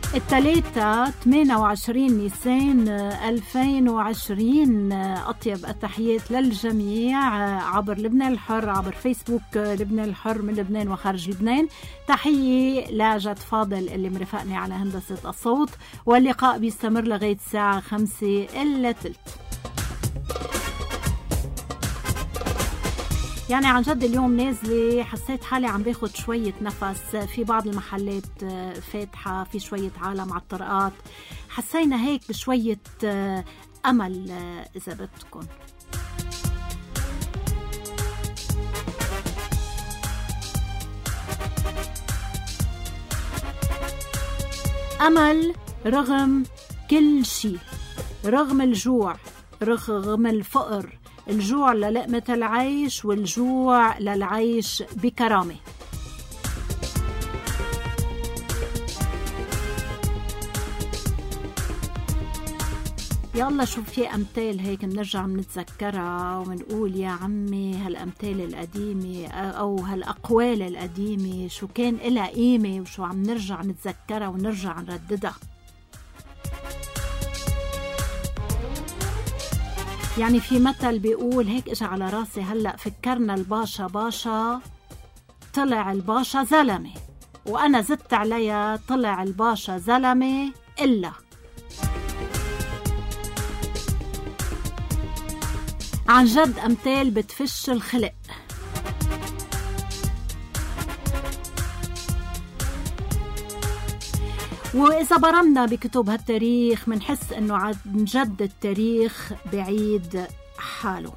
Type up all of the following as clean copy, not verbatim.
الثلاثة 28 نيسان 2020. أطيب التحيات للجميع عبر لبنان الحر، عبر فيسبوك لبنان الحر من لبنان وخارج لبنان. تحية لجد فاضل اللي مرفقني على هندسة الصوت، واللقاء بيستمر لغاية الساعة 5:15. يعني عن جد اليوم نازلة حسيت حالي عم باخد شوية نفس، في بعض المحلات فاتحة، في شوية عالم على الطرقات، حسينا هيك بشوية أمل إذا بدكن. أمل رغم كل شيء، رغم الجوع، رغم الفقر، الجوع للقمة العيش والجوع للعيش بكرامة. يلا شوف في أمثال هيك بنرجع بنتذكرها ومنقول يا عمي هالأمثال القديمة أو هالأقوال القديمة شو كان إلها قيمة وشو عم نرجع نتذكرها ونرجع نرددها. يعني في مثل بيقول هيك اجى على راسي هلأ، فكرنا الباشا باشا طلع الباشا زلمة، وأنا زدت عليها طلع الباشا زلمة إلا. عن جد أمثال بتفش الخلق. وإذا برمنا بكتب هالتاريخ منحس إنه عن جد التاريخ بعيد حاله.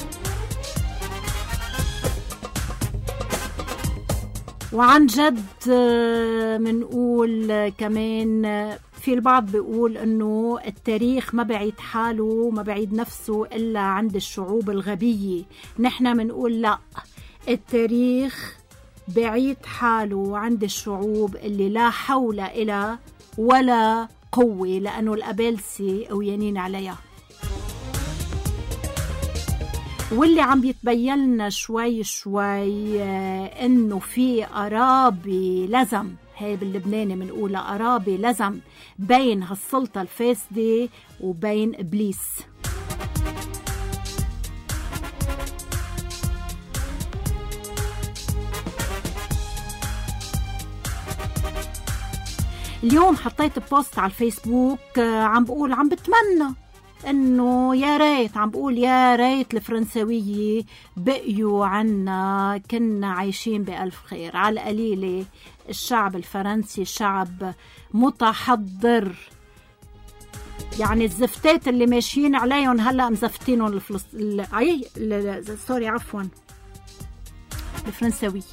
وعن جد منقول كمان في البعض بيقول إنه التاريخ ما بعيد حاله، ما بعيد نفسه إلا عند الشعوب الغبية. نحن منقول لا، التاريخ بعيد حاله عند الشعوب اللي لا حول إلى ولا قوة، لأنه الأبالسة قويانين عليها. واللي عم بيتبين لنا شوي شوي إنه في قرابة لزم، هاي باللبناني منقولها قرابة لزم، بين هالسلطة الفاسدة وبين إبليس. اليوم حطيت بوست على الفيسبوك عم بقول عم بتمنى انه يا ريت، عم بقول يا ريت الفرنسوية بقيوا عنا، كنا عايشين بألف خير. على القليلة الشعب الفرنسي شعب متحضر، يعني الزفتات اللي ماشيين عليهم هلأ مزفتينهم الفرنسوية.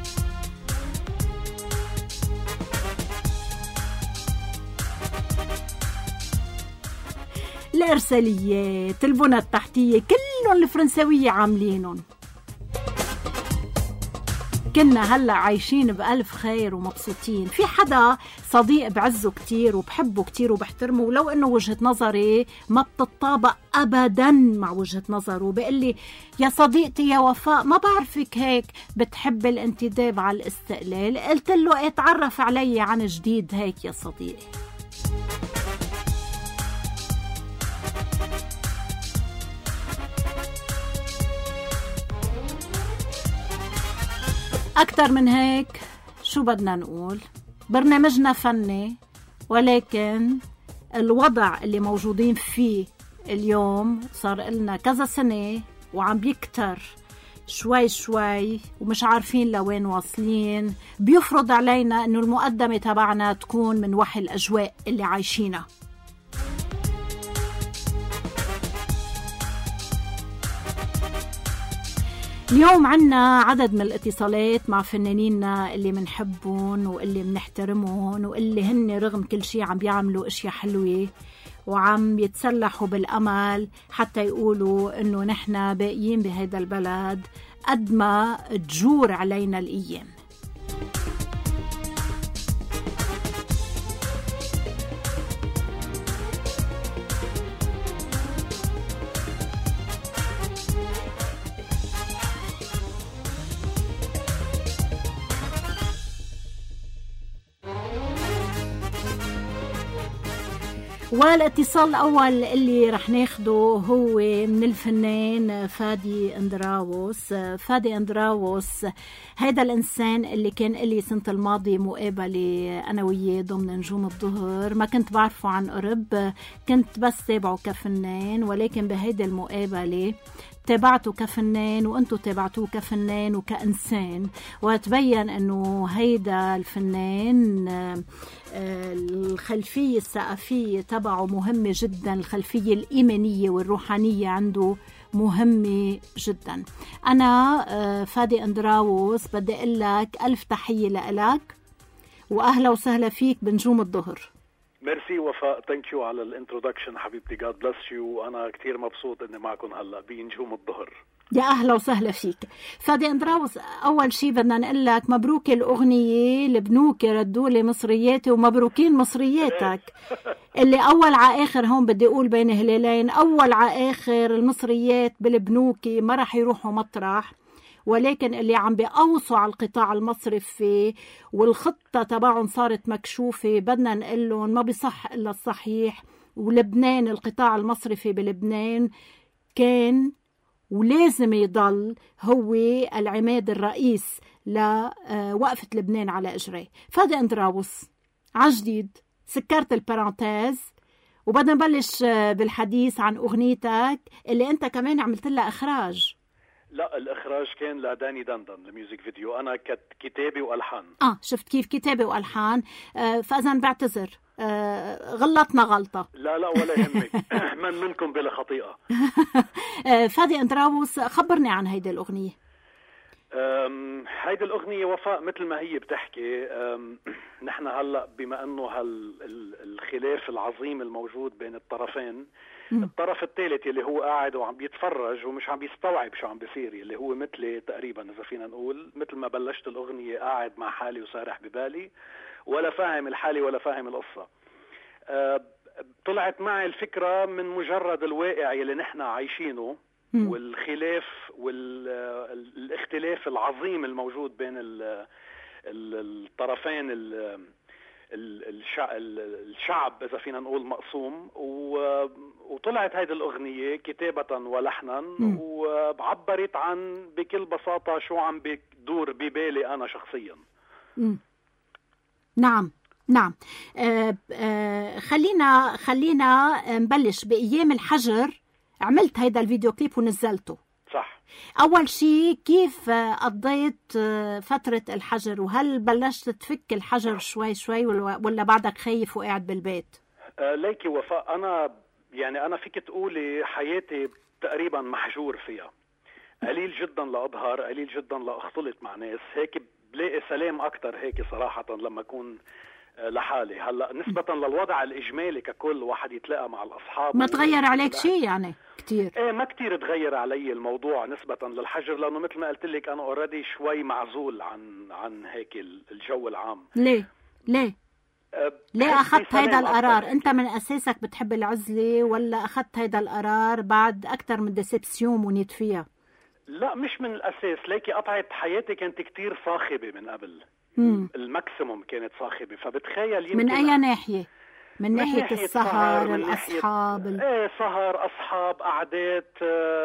الإرساليات، البنى التحتية، كلهم الفرنسوية عاملينهم. كنا هلأ عايشين بألف خير ومبسوطين. في حدا صديق بعزه كتير وبحبه كتير وبحترمه، ولو إنه وجهة نظري ما بتطابق أبدا مع وجهة نظره، بيقول لي يا صديقتي يا وفاء ما بعرفك هيك بتحب الانتداب على الاستقلال. قلت له اتعرف علي عن جديد هيك يا صديقي. أكتر من هيك شو بدنا نقول؟ برنامجنا فني، ولكن الوضع اللي موجودين فيه اليوم صار لنا كذا سنة وعم بيكتر شوي شوي ومش عارفين لوين واصلين، بيفرض علينا إنه المقدمة تبعنا تكون من وحي الأجواء اللي عايشينها. اليوم عنا عدد من الاتصالات مع فنانيننا اللي منحبهم واللي منحترمهم واللي هن رغم كل شيء عم بيعملوا اشياء حلوة وعم يتسلحوا بالأمل حتى يقولوا انه نحن باقيين بهذا البلد قد ما تجور علينا الأيام. والاتصال الأول اللي رح ناخده هو من الفنان فادي أندراوس. فادي أندراوس هذا الإنسان اللي كان لي سنة الماضي مقابلة أنا وياه ضمن نجوم الظهر. ما كنت بعرفه عن قرب، كنت بس تابعه كفنان، ولكن بهيدي المقابلة تابعته كفنان وانتو تابعتوه كفنان وكإنسان، وتبين انه هيدا الفنان الخلفية الثقافية تبعه مهمة جدا، الخلفية الإيمانية والروحانية عنده مهمة جدا. أنا فادي أندراوس بدي أقول لك ألف تحية لك وأهلا وسهلا فيك بنجوم الظهر. ميرسي وفاء، ثانك يو على الانترودكشن حبيبتي، جاد بلس يو، وانا كثير مبسوط اني معكم هلا بنجوم الظهر. يا أهلا وسهلا فيك فادي أندراوس. أول شي بدنا نقول لك مبروك الأغنية البنوك ردوا لي مصرياتي، ومبروكين مصرياتك اللي أول على آخر. هون بدي أقول بين هلالين، أول على آخر المصريات بالبنوكي ما رح يروحوا مطرح، ولكن اللي عم بيقوصوا على القطاع المصرفي والخطة تبعهم صارت مكشوفة، بدنا نقول لهم ما بيصح إلا الصحيح. ولبنان القطاع المصرفي بلبنان كان ولازم يضل هو العماد الرئيس لوقفة لبنان على إجريه. فادي أندراوس عجديد سكرت البارانتاز، وبدنا نبلش بالحديث عن أغنيتك اللي أنت كمان عملت لها إخراج. لا، الإخراج كان لداني دندن، الميوزك فيديو أنا كتابي وألحان. شفت كيف كتابي وألحان. فإذا بعتذر، غلطنا غلطة. لا ولا يهمك. من منكم بلا خطيئة. فادي أندراوس خبرني عن هيدي الأغنية. هيدي الأغنية وفاء مثل ما هي بتحكي، نحن هلأ بما أنه الخلاف العظيم الموجود بين الطرفين، الطرف الثالث اللي هو قاعد وعم بيتفرج ومش عم بيستوعب شو عم بيصير، اللي هو مثلي تقريبا إذا فينا نقول، مثل ما بلشت الأغنية قاعد مع حالي وسارح ببالي ولا فاهم الحالي ولا فاهم القصة. طلعت معي الفكرة من مجرد الواقع اللي نحن عايشينه والخلاف والاختلاف العظيم الموجود بين الطرفين، الشعب إذا فينا نقول مقسوم. وطلعت هذه الأغنية كتابة ولحنا، وعبرت عن بكل بساطة شو عم بيدور ببالي أنا شخصيا. نعم. خلينا نبلش بأيام الحجر. عملت هيدا الفيديو كليب ونزلته، صح؟ أول شيء كيف قضيت فترة الحجر، وهل بلشت تفك الحجر شوي ولا بعدك خايف وقاعد بالبيت؟ ليكي وفاء، أنا فيك تقولي حياتي تقريبا محجور فيها، قليل جدا لأظهر، قليل جدا لأختلط مع ناس، هيك بلاقي سلام أكتر هيك صراحة لما أكون لحالي. هلا نسبة للوضع الإجمالي ككل، واحد يتلاقى مع الأصحاب، ما تغير عليك شيء يعني كتير؟ ما كتير تغير علي الموضوع نسبة للحجر، لأنه مثل ما قلت لك أنا أوريدي شوي معزول عن هيك الجو العام. ليه أخذت هيدا القرار؟ أنت من أساسك بتحب العزلة، ولا أخذت هيدا القرار بعد أكتر من ديسبسيون منيت فيها؟ لا مش من الأساس، ليكي قطعت حياتي كانت كتير صاخبة من قبل. الماكسيموم كانت صاحبة، فبتخيل يمكن من أي ناحية؟ من ناحية السهر، الأصحاب، سهر، أصحاب، قعدات،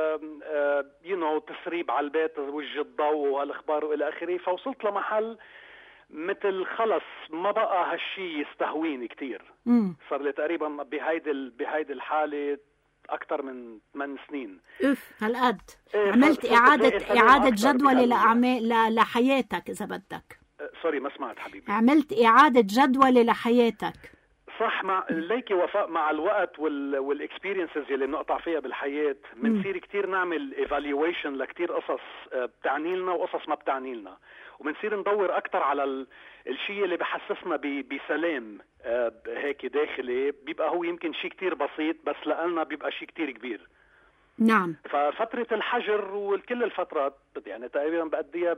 تسريب على البيت، وجه الضوء وهالأخبار وإلى آخره. فوصلت لمحل مثل خلص ما بقى هالشي يستهويني كتير. صار لي تقريبا بهيدي الحالة أكتر من 8 سنين. هالقد عملت إعادة جدول لحياتك إذا بدك. سوري ما سمعت حبيبي. عملت إعادة جدول لحياتك، صح؟ مع ليكي وفاء، مع الوقت والاكسبيرينسز اللي بنقطع فيها بالحياة بنصير كتير نعمل ايفالويشن لكتير قصص بتعني لنا وقصص ما بتعني لنا، وبنصير ندور أكتر على الشيء اللي بحسسنا بسلام هيك داخلي، بيبقى هو يمكن شيء كتير بسيط، بس لألنا بيبقى شيء كتير كبير. نعم. ففترة الحجر وكل الفترات يعني تقريبا بقضيها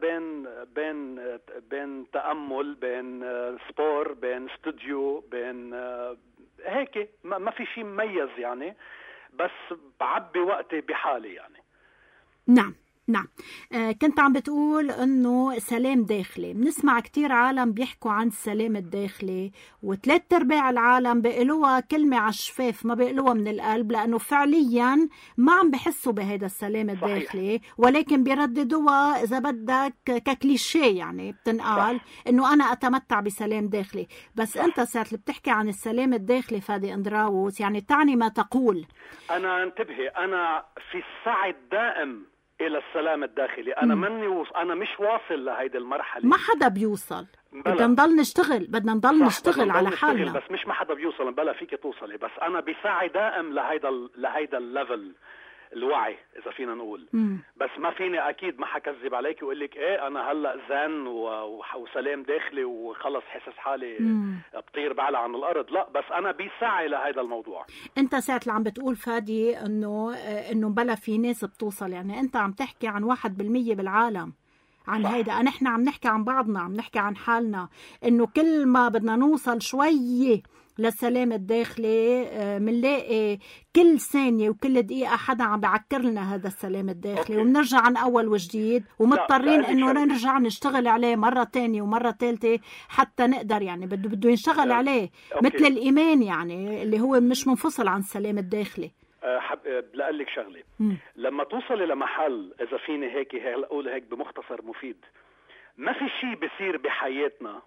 بين تأمل، بين سبور، بين استوديو، بين هيك ما في شيء مميز يعني، بس بعبي وقتي بحالي يعني. نعم. نعم. كنت عم بتقول انه سلام داخلي. بنسمع كتير عالم بيحكوا عن السلام الداخلي، وثلاث ارباع العالم بيقولوها كلمة على الشفاف، ما بيقولوها من القلب، لانه فعليا ما عم بحسوا بهذا السلام الداخلي. صحيح. ولكن بيرددوها اذا بدك ككليشيه، يعني بتنقال انه انا اتمتع بسلام داخلي. بس صح. انت ساعة اللي بتحكي عن السلام الداخلي فادي اندراوس، يعني تعني ما تقول. انا انتبهي، انا في السعي الدائم الى السلام الداخلي. انا انا مش واصل لهيدي المرحله. ما حدا بيوصل، بدنا نضل نشتغل، بدنا نضل نشتغل على حالنا. بس مش ما حدا بيوصل، بلا فيك توصلي، بس انا بسعي دائم لهيدا الليفل الوعي اذا فينا نقول. بس ما فيني اكيد، ما حكذب عليك واقول لك ايه انا هلا زن وسلام داخلي وخلص حاسس حالي بطير بعلى عن الارض. لا، بس انا بسعي لهذا الموضوع. انت ساعه اللي عم بتقول فادي انه بلا في ناس بتوصل، يعني انت عم تحكي عن 1% بالعالم عن هيدا. نحن عم نحكي عن بعضنا، عم نحكي عن حالنا، انه كل ما بدنا نوصل شوي للسلام الداخلي منلاقي كل ثانية وكل دقيقة حدا عم بعكر لنا هذا السلام الداخلي. وبنرجع عن أول وجديد، ومضطرين إنه نرجع نشتغل عليه مرة تانية ومرة ثالثة حتى نقدر، يعني بده ينشغل عليه. مثل الإيمان يعني اللي هو مش منفصل عن السلام الداخلي. لأقول لك شغلة، لما توصلي لمحل، إذا فيني هيك أقول هيك بمختصر مفيد، ما في شيء بيصير بحياتنا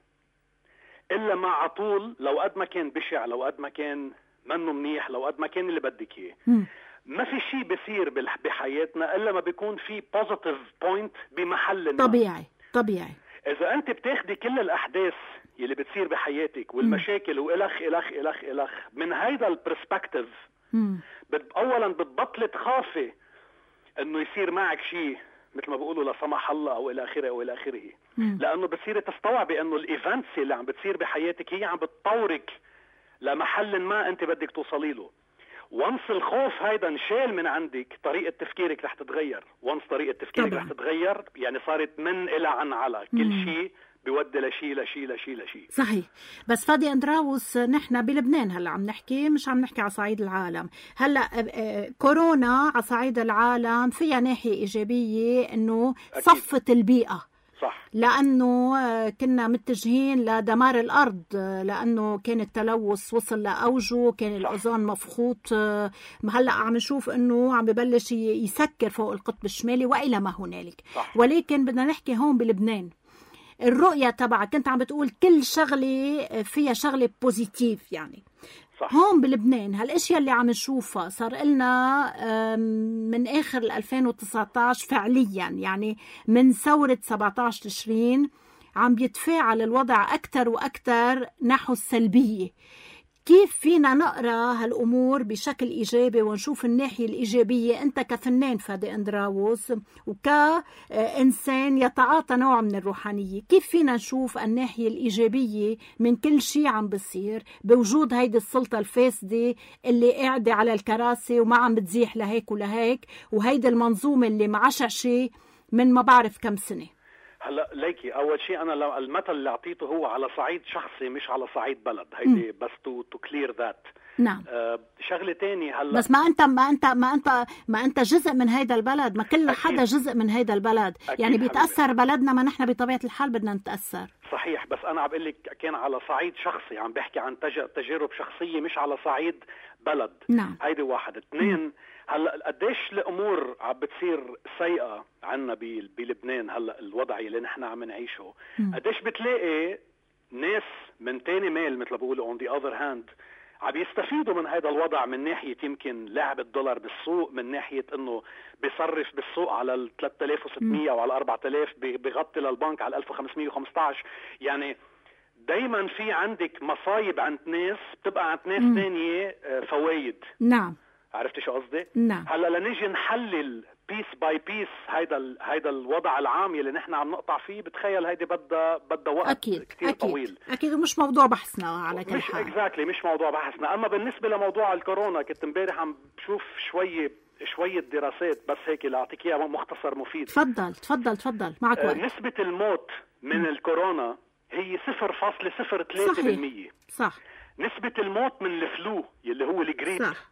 إلا مع عطول، لو قد ما كان بشع، لو قد ما كان منه منيح، لو قد ما كان اللي بدك إياه. ما في شيء بيصير بحياتنا إلا ما بيكون في positive point بمحل طبيعي. إذا أنت بتاخدي كل الأحداث اللي بتصير بحياتك والمشاكل وإلخ من هيدا البرسبكتيف، أولا بتبطل تخافي إنه يصير معك شيء مثل ما بيقولوا لا سمح الله او الى اخره، لانه بتصير تستوعبي انه الايفنتس اللي عم بتصير بحياتك هي عم بتطورك لمحل ما انت بدك توصلي له. وانس الخوف هيدا انشال من عندك، طريقه تفكيرك رح تتغير. وانس طريقه تفكيرك رح تتغير، يعني صارت من الى عن على كل شيء بيودي لشيء. صحيح. بس فادي اندراوس، نحن بلبنان هلا عم نحكي، مش عم نحكي على صعيد العالم. هلا كورونا على صعيد العالم فيها ناحية إيجابية، إنه صفت البيئة. صح. لأنه كنا متجهين لدمار الأرض، لأنه كان التلوث وصل لأوجه، كان الأوزون مفخوط. هلأ عم نشوف أنه عم ببلش يسكر فوق القطب الشمالي وإلى ما هنالك. صح. ولكن بدنا نحكي هون بلبنان، الرؤية تبعك كنت عم بتقول كل شغلة فيها شغلة بوزيتيف يعني. صح. هون بلبنان هالاشياء اللي عم نشوفها صار لنا من اخر 2019 فعليا، يعني من ثورة 17 تشرين عم بيتفاعل الوضع اكثر واكثر نحو السلبية. كيف فينا نقرأ هالأمور بشكل إيجابي ونشوف الناحية الإيجابية؟ أنت كفنان فادي اندراوس وكإنسان يتعاطى نوع من الروحانية، كيف فينا نشوف الناحية الإيجابية من كل شيء عم بصير بوجود هيدي السلطة الفاسدة اللي قاعدة على الكراسي وما عم بتزيح لهيك ولهيك، وهيدي المنظومة اللي معشعشة من ما بعرف كم سنة؟ هلا ليكي، اول شيء انا المثل اللي اعطيته هو على صعيد شخصي مش على صعيد بلد. هيدي بس تو كلير ذات. نعم. شغله ثانيه هلا، بس ما انت جزء من هيدا البلد، ما كل حدا جزء من هيدا البلد. يعني بيتاثر بلدنا، ما نحن بطبيعه الحال بدنا نتاثر. صحيح. بس انا عم بقول لك كان على صعيد شخصي، عم بحكي عن تجارب شخصيه مش على صعيد بلد. نعم. هيدي واحد. اثنين، هلا قديش الامور عم بتصير سيئه عنا بلبنان هلا، الوضع اللي نحن عم نعيشه، قديش بتلاقي ناس من تاني ميل مثل ما بيقولوا on the other hand عم يستفيدوا من هذا الوضع، من ناحيه يمكن لعب الدولار بالسوق، من ناحيه انه بيصرف بالسوق على ال 3600 وعلى 4000، بيغطي للبنك على 1515. يعني دايما في عندك مصايب عند ناس بتبقى عند ناس ثانيه فوايد. نعم. عرفت شو قصدي؟ نعم. هلا لنيجي نحلل بيس باي بيس هيدا الوضع العام اللي نحن عم نقطع فيه، بتخيل هيدي بدها وقت كتير طويل. اكيد ومش موضوع بحثنا على كل حال. مش مش موضوع بحثنا. اما بالنسبه لموضوع الكورونا، كنت امبارح عم بشوف شويه دراسات، بس هيك لاعطيك اياها مختصر مفيد. تفضل معك وقت. نسبه الموت من الكورونا هي 0.03%. صح. نسبه الموت من الفلو اللي هو الجريب صح.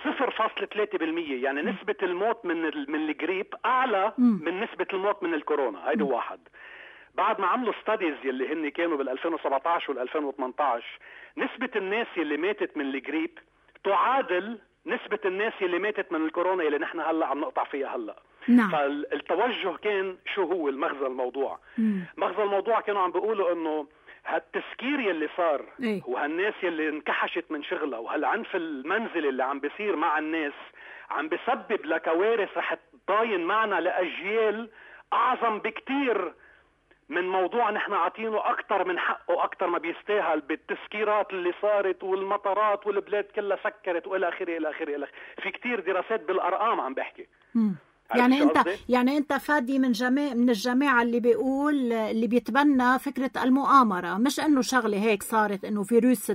0.3%. يعني نسبة الموت من الجريب أعلى من نسبة الموت من الكورونا. هيدا واحد. بعد ما عملوا ستاديز يلي هن كانوا بال2017 وال2018 نسبة الناس يلي ماتت من الجريب تعادل نسبة الناس يلي ماتت من الكورونا اللي نحن هلأ عم نقطع فيها هلأ. نعم. فالتوجه كان شو هو المغزى الموضوع؟ مغزى الموضوع كانوا عم بيقولوا انه هالتسكير يلي صار وهالناس يلي انكحشت من شغلها وهالعنف المنزلي اللي عم بيصير مع الناس عم بسبب لكوارث رح تضاين معنا لأجيال أعظم بكتير من موضوع نحن عاطينه أكتر من حقه، أكتر ما بيستاهل بالتسكيرات اللي صارت والمطارات والبلاد كلها سكرت وإلى آخره إلى آخره إلى آخره. في كتير دراسات بالأرقام عم بحكي. يعني انت فادي من الجماعه اللي بيقول اللي بيتبنى فكره المؤامره، مش انه شغله هيك صارت انه فيروس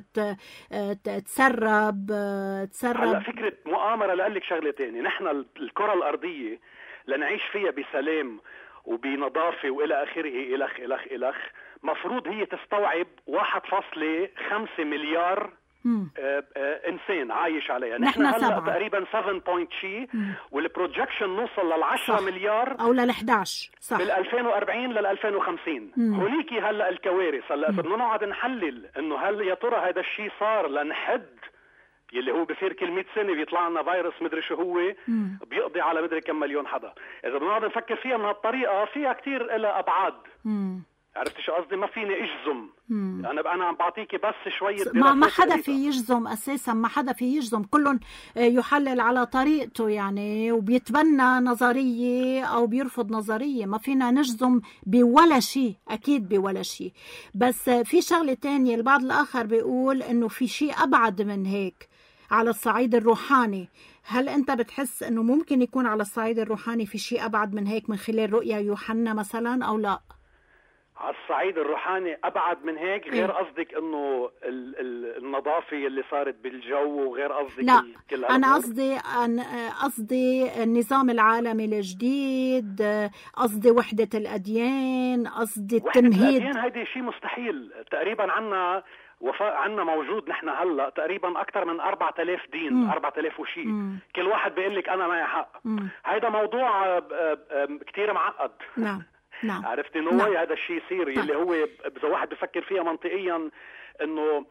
تسرب. هلا فكره مؤامره لقال لك شغله ثانيه. نحن الكره الارضيه لنعيش فيها بسلام وبنظافه والى اخره الخ مفروض هي تستوعب 1.5 مليار انسان عايش عليها. نحن هلا تقريبا 7 والبروجكشن نوصل لل10 مليار او لل11 صح بال2040 لل2050. هونيك هلا الكوارث. هلا بدنا نقعد نحلل انه هل يا ترى هذا الشيء صار لنحد يلي هو بصير كل 100 سنه بيطلع لنا فيروس مدري شو هو بيقضي على مدري كم مليون حدا. اذا بدنا نقعد نفكر فيها من هالطريقه فيها كتير لها ابعاد. عرفت شو قصدي؟ ما فيني اجزم. انا عم بعطيكي بس شويه ما حدا في يجزم اساسا، ما حدا في يجزم، كلهم يحلل على طريقته يعني، وبيتبنى نظريه او بيرفض نظريه. ما فينا نجزم بولا شيء، اكيد بولا شيء. بس في شغله تانية، البعض الاخر بيقول انه في شيء ابعد من هيك على الصعيد الروحاني. هل انت بتحس انه ممكن يكون على الصعيد الروحاني في شيء ابعد من هيك من خلال رؤيا يوحنا مثلا او لا؟ على الصعيد الروحاني أبعد من هيك غير قصدك إنه النظافة اللي صارت بالجو وغير قصدك لا أنا قصدي النظام العالمي الجديد، قصدي وحدة الأديان، قصدي التمهيد. وحدة الأديان هيدا شيء مستحيل. تقريبا عنا موجود نحن هلا تقريبا أكثر من 4000 دين 4000 وشيء. كل واحد بيقول لك أنا معي حق. هيدا موضوع كتير معقد. نعم. عرفتي انه هذا الشيء يصير اللي هو اذا واحد بفكر فيها منطقيا انه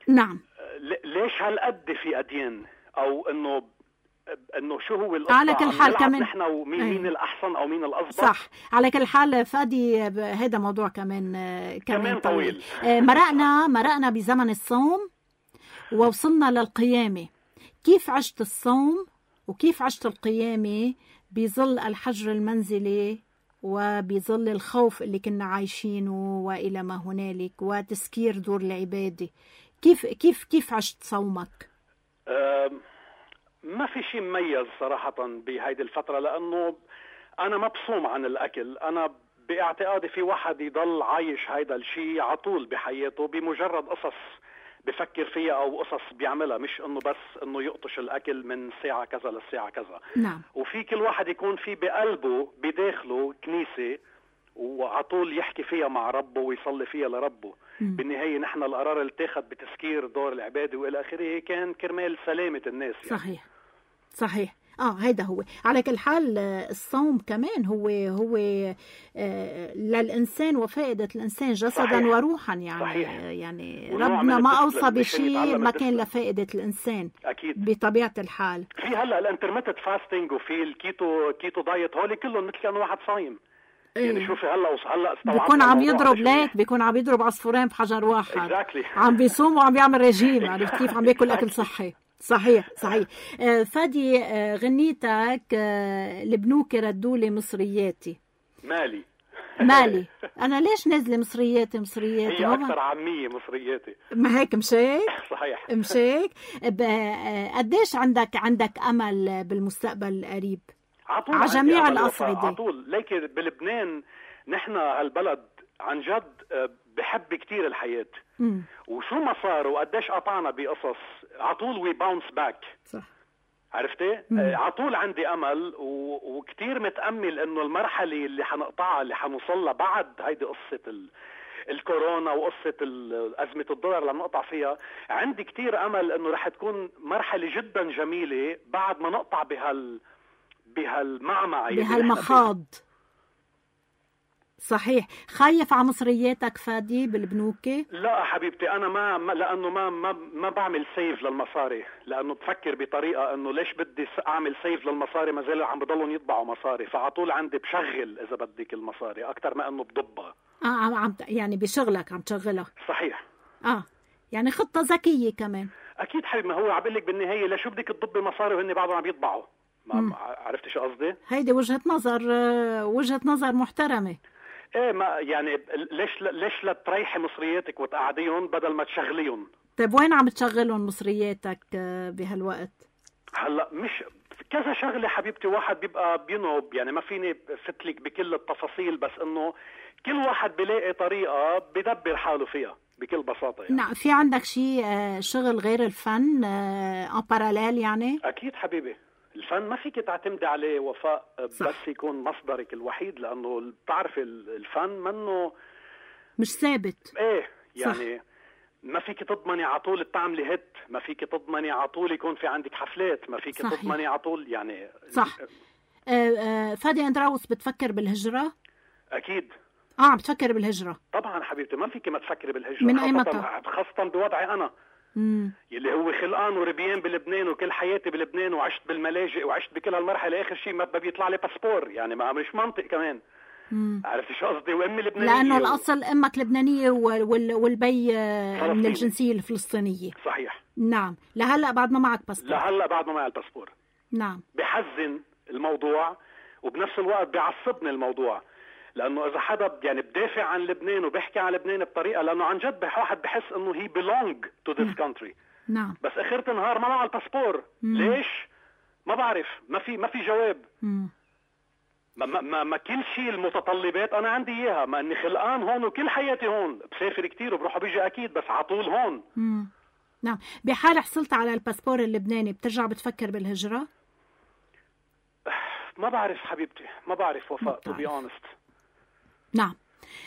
ليش هالقد في اديان، او انه شو هو القصة على كل حال كمان نحن ومين الاحسن او مين الاضبط. صح. على كل حال فادي هذا موضوع كمان طويل. مرقنا بزمن الصوم ووصلنا للقيامة. كيف عشت الصوم وكيف عشت القيامة بظل الحجر المنزلي وبظل الخوف اللي كنا عايشينه وإلى ما هنالك وتسكير دور العبادة؟ كيف عشت صومك؟ ما في شيء مميز صراحة بهيدي الفترة، لأنه أنا ما بصوم عن الأكل. أنا باعتقادي في واحد يضل عايش هيدا الشيء عطول بحياته بمجرد قصص بفكر فيها أو قصص بيعملها، مش إنه بس إنه يقطش الأكل من ساعة كذا للساعة كذا. نعم. وفي كل واحد يكون في بقلبه بداخله كنيسة وعطول يحكي فيها مع ربه ويصلي فيها لربه. بالنهاية نحن القرار اللي اتخذ بتسكير دور العبادة وإلى آخره كان كرمال سلامة الناس يعني. صحيح. هيدا هو. على كل حال الصوم كمان هو للإنسان وفائدة الإنسان جسدا صحيح. وروحا يعني. صحيح. يعني ربنا ما أوصى بشيء ما كان لفائدة الإنسان. أكيد. بطبيعة الحال. في هلا الانترميتد فاستنج وفي الكيتو دايت، هولي كلهم مثل كأنه واحد صايم. يعني شوفي هلا بيكون عم يضرب بيكون عم يضرب عصفورين بحجر واحد. عم بيصوم وعم بيعمل رجيم. عرفت كيف؟ عم بياكل أكل صحي. صحيح. فادي غنيتك البنوك ردولي مصرياتي مالي. أنا ليش نازلة مصرياتي هي أكثر عامية مصرياتي. ما هيك مشيك؟ صحيح مشيك. قديش عندك أمل بالمستقبل القريب على جميع الأصعدة؟ عطول ليك بلبنان نحن هالبلد عن جد بحب كتير الحياة. وشو ما صار وقديش قطعنا بقصص عطول وي باونس باك. صح. عرفتي؟ عطول عندي أمل وكتير متأمل إنه المرحلة اللي حنقطعها اللي حنوصلها بعد هيدي قصة الكورونا وقصة أزمة الدولار لما نقطع فيها، عندي كتير أمل أنه رح تكون مرحلة جدا جميلة بعد ما نقطع بهالمعمعة بهالمخاض. صحيح. خايف على مصرياتك فادي بالبنوكة؟ لا حبيبتي، انا لانه ما بعمل سيف للمصاري، لانه بفكر بطريقه انه ليش بدي اعمل سيف للمصاري ما زالوا عم بضلوا يطبعوا مصاري، فعطول عندي بشغل اذا بدك المصاري اكثر ما انه بضبها. يعني بشغلك عم تشغلها. صحيح. يعني خطة ذكية كمان. اكيد حبيبي، ما هو عم بقول لك بالنهايه ليش بدك تضبي مصاري وهن بعضهم عم يطبعوا؟ ما عرفتي شو قصدي؟ هيدي وجهة نظر محترمة. ايه، ما يعني ليش لا تريحي مصرياتك وتقعديهم بدل ما تشغليهم؟ طيب وين عم تشغلهم مصرياتك بهالوقت؟ هلا مش كذا شغله حبيبتي، واحد بيبقى بينوب، يعني ما فيني فتلك بكل التفاصيل، بس انه كل واحد بيلاقي طريقه بدبر حاله فيها بكل بساطه يعني. نعم. في عندك شيء شغل غير الفن ان باراليل يعني؟ اكيد حبيبي، الفن ما فيك تعتمدي عليه وفاء صح. بس يكون مصدرك الوحيد، لانه بتعرفي الفن منه مش ثابت. ايه يعني صح. ما فيك تضمني على طول تعملي هيت، ما فيك تضمني على طول يكون في عندك حفلات، ما فيك صحيح. تضمني على طول يعني صح. فادي أندراوس بتفكر بالهجرة؟ اكيد. بتفكر بالهجرة طبعا حبيبتي، ما فيك ما تفكري بالهجرة من اي متى؟ خاصة بوضعي انا يلي هو خلقان وربيان بلبنان وكل حياتي بلبنان وعشت بالملاجئ وعشت بكل هالمرحلة، اخر شيء ما بيطلع لي باسبور، يعني ما مش منطق كمان. عرفتي شو قصدي؟ وامي لبنانية لانه الاصل امك لبنانية والبي من الجنسية الفلسطينية. صحيح. نعم. لهلا بعد ما معك باسبور؟ لهلا بعد ما معي الباسبور. نعم. بحزن الموضوع وبنفس الوقت بيعصبني الموضوع، لانه اذا حدا يعني بدافع عن لبنان وبيحكي عن لبنان بطريقه، لانه عن جد واحد بحس انه هي belong to this country. نعم. بس اخرة النهار ما معه الباسبور. ليش؟ ما بعرف، ما في جواب. ما كل شيء المتطلبات انا عندي اياها، ما اني خلقان هون وكل حياتي هون، بسافر كتير وبروح وبيجي اكيد، بس عطول هون. نعم. بحال حصلت على الباسبور اللبناني بترجع بتفكر بالهجرة؟ ما بعرف حبيبتي، ما بعرف وفاء to be honest. نعم.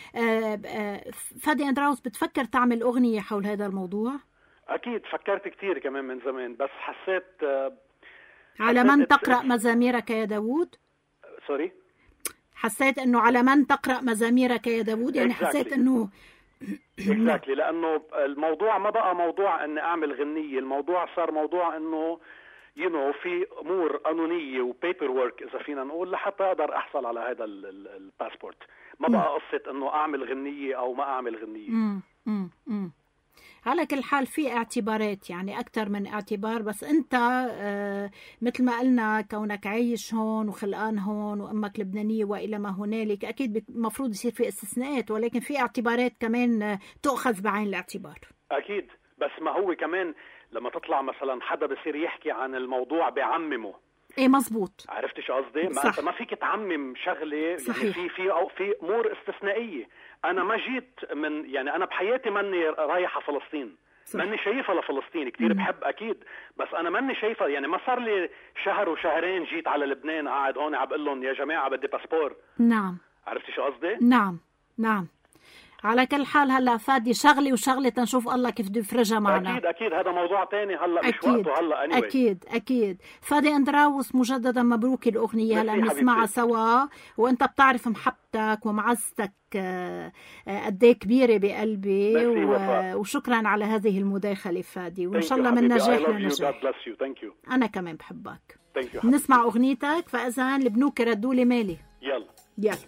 فادي أندراوس بتفكر تعمل أغنية حول هذا الموضوع؟ أكيد فكرت كتير كمان من زمان، بس حسيت على من تقرأ مزاميرك يا داوود؟ سوري؟ حسيت أنه على من تقرأ مزاميرك يا داوود، يعني حسيت أنه exactly. لأنه الموضوع ما بقى موضوع أن أعمل غنية، الموضوع صار موضوع أنه في أمور قانونية وبيبر وورك إذا فينا نقول لحتى أقدر أحصل على هذا الباسبورت. ما بقى قصة أنه أعمل غنية أو ما أعمل غنية. على كل حال في اعتبارات، يعني أكثر من اعتبار، بس أنت مثل ما قلنا كونك عايش هون وخلقان هون وأمك لبنانية وإلى ما هنالك، أكيد مفروض يصير في استثناءات، ولكن في اعتبارات كمان تؤخذ بعين الاعتبار. أكيد، بس ما هو كمان لما تطلع مثلا حدا بصير يحكي عن الموضوع بعممه. ايه مزبوط. عرفتي شو قصدي؟ ما انت ما فيك تعمم شغله. صحيح. يعني في امور استثنائيه. انا ما جيت من، يعني انا بحياتي ماني رايحه فلسطين. صح. ماني شايفه لفلسطين، كتير بحب اكيد، بس انا ماني شايفه، يعني ما صار لي شهر وشهرين جيت على لبنان قاعد هون عم بقول لهم يا جماعه بدي باسبور. نعم. عرفتي شو قصدي؟ نعم. على كل حال هلا فادي شغلي وشغلة نشوف الله كيف بده يفرجها معنا. اكيد هذا موضوع تاني هلا مش وقته هلا anyway. اكيد فادي أندراوس مجددا مبروك الاغنيه هلا بنسمعها سوا، وانت بتعرف محبتك ومعزتك قد ايه كبيره بقلبي وشكرا على هذه المداخله فادي، وان شاء الله من نجاح لنجاح. انا كمان بحبك. نسمع اغنيتك، فاذا البنوك ردوا لي مالي. يلا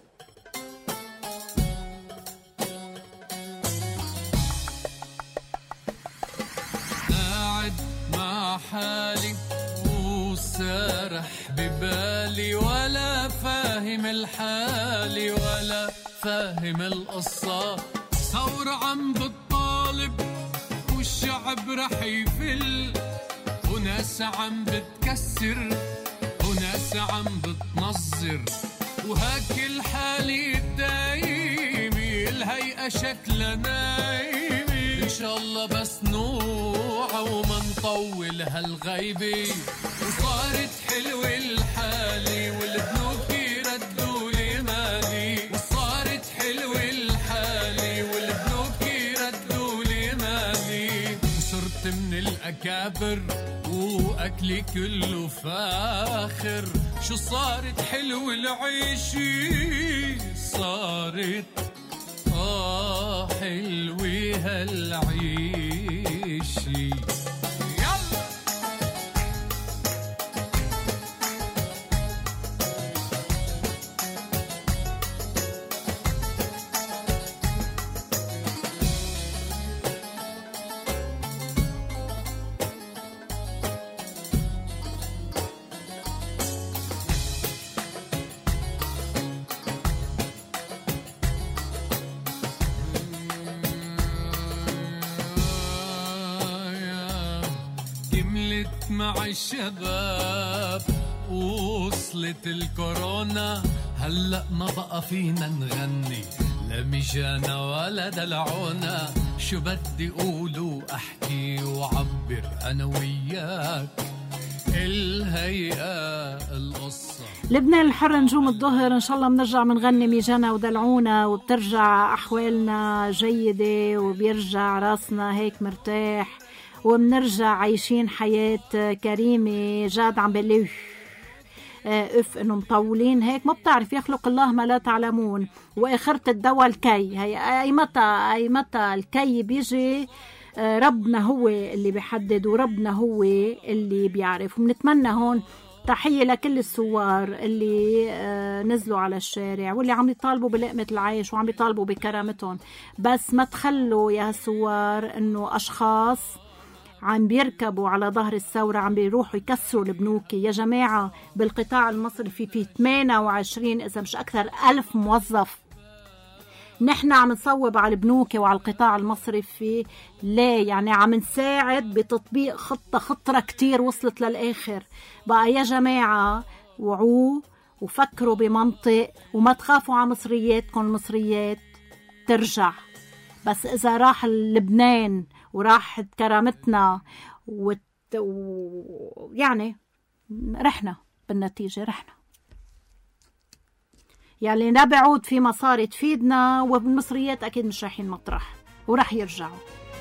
حالي وسارح ببالي، ولا فاهم الحالي ولا فاهم القصة. ثورة عم بتطالب والشعب رح يفل، وناس عم بتكسر وناس عم بتنظر، وهاك الحالي الدايمي الهيئة شكلها نايمي. إن شاء الله بس نوعى وما نطول هالغيبة، وصارت حلوة الحالي والبنوك يردوا لي مالي، وصارت حلوة الحالي والبنوك أكابر وأكلي كله فاخر. شو صارت حلو العيشي، صارت حلوة هالعيشي. مع الشباب وصلت الكورونا، هلأ ما بقى فينا نغني، لا مجانا ولا دلعونا. شو بدي قولوا أحكي وعبر أنا وياك، الهيئة القصة. لبنان الحر نجوم الظهر، إن شاء الله بنرجع منغني ميجانا ودلعونا، وبترجع أحوالنا جيدة وبيرجع راسنا هيك مرتاح، وبنرجع عايشين حياة كريمة. جاد عم بليه انه مطولين هيك، ما بتعرف يخلق الله ما لا تعلمون. واخرة الدواء الكي، هي اي متى الكي بيجي، ربنا هو اللي بيحدد وربنا هو اللي بيعرف. وبنتمنى هون تحية لكل الثوار اللي نزلوا على الشارع واللي عم يطالبوا بلقمة العيش وعم يطالبوا بكرامتهم، بس ما تخلوا يا ثوار انه اشخاص عم بيركبوا على ظهر الثورة عم بيروحوا يكسروا البنوك. يا جماعة بالقطاع المصرفي في 28 إذا مش أكثر 1000 موظف، نحن عم نصوب على البنوك وعلى القطاع المصرفي ليه؟ يعني عم نساعد بتطبيق خطرة كتير وصلت للآخر. بقى يا جماعة وعوا وفكروا بمنطق وما تخافوا على مصرياتكم، المصريات ترجع. بس إذا راح لبنان وراحت كرامتنا يعني رحنا بالنتيجة، رحنا يعني لا بعود في مصاري تفيدنا، والمصريات أكيد مش رايحين مطرح ورح يرجعوا.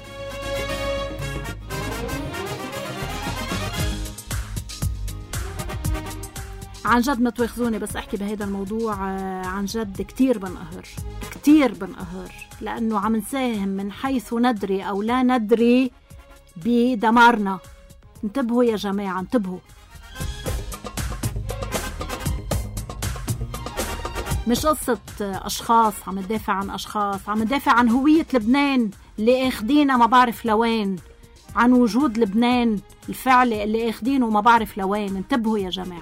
عن جد ما تواخذوني بس أحكي بهذا الموضوع، عن جد كتير بنقهر لأنه عم نساهم من حيث ندري أو لا ندري بدمارنا. انتبهوا يا جماعة، انتبهوا. مش قصة أشخاص عم ندافع عن أشخاص، عم ندافع عن هوية لبنان اللي اخدينا ما بعرف لوين، عن وجود لبنان الفعلي اللي اخدينه ما بعرف لوين. انتبهوا يا جماعة.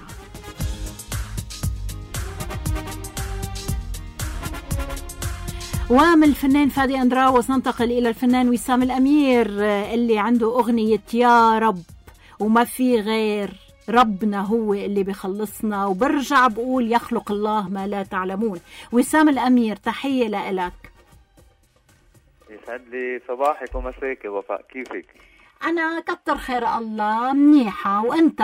ومن الفنان فادي أندراوس ننتقل إلى الفنان وسام الأمير اللي عنده أغنية يا رب وما في غير، ربنا هو اللي بيخلصنا، وبرجع بقول يخلق الله ما لا تعلمون. وسام الأمير تحية لإلك. يسعد لي صباحك ومساك يا وفاء، كيفك؟ أنا كتر خير الله منيحة، وأنت؟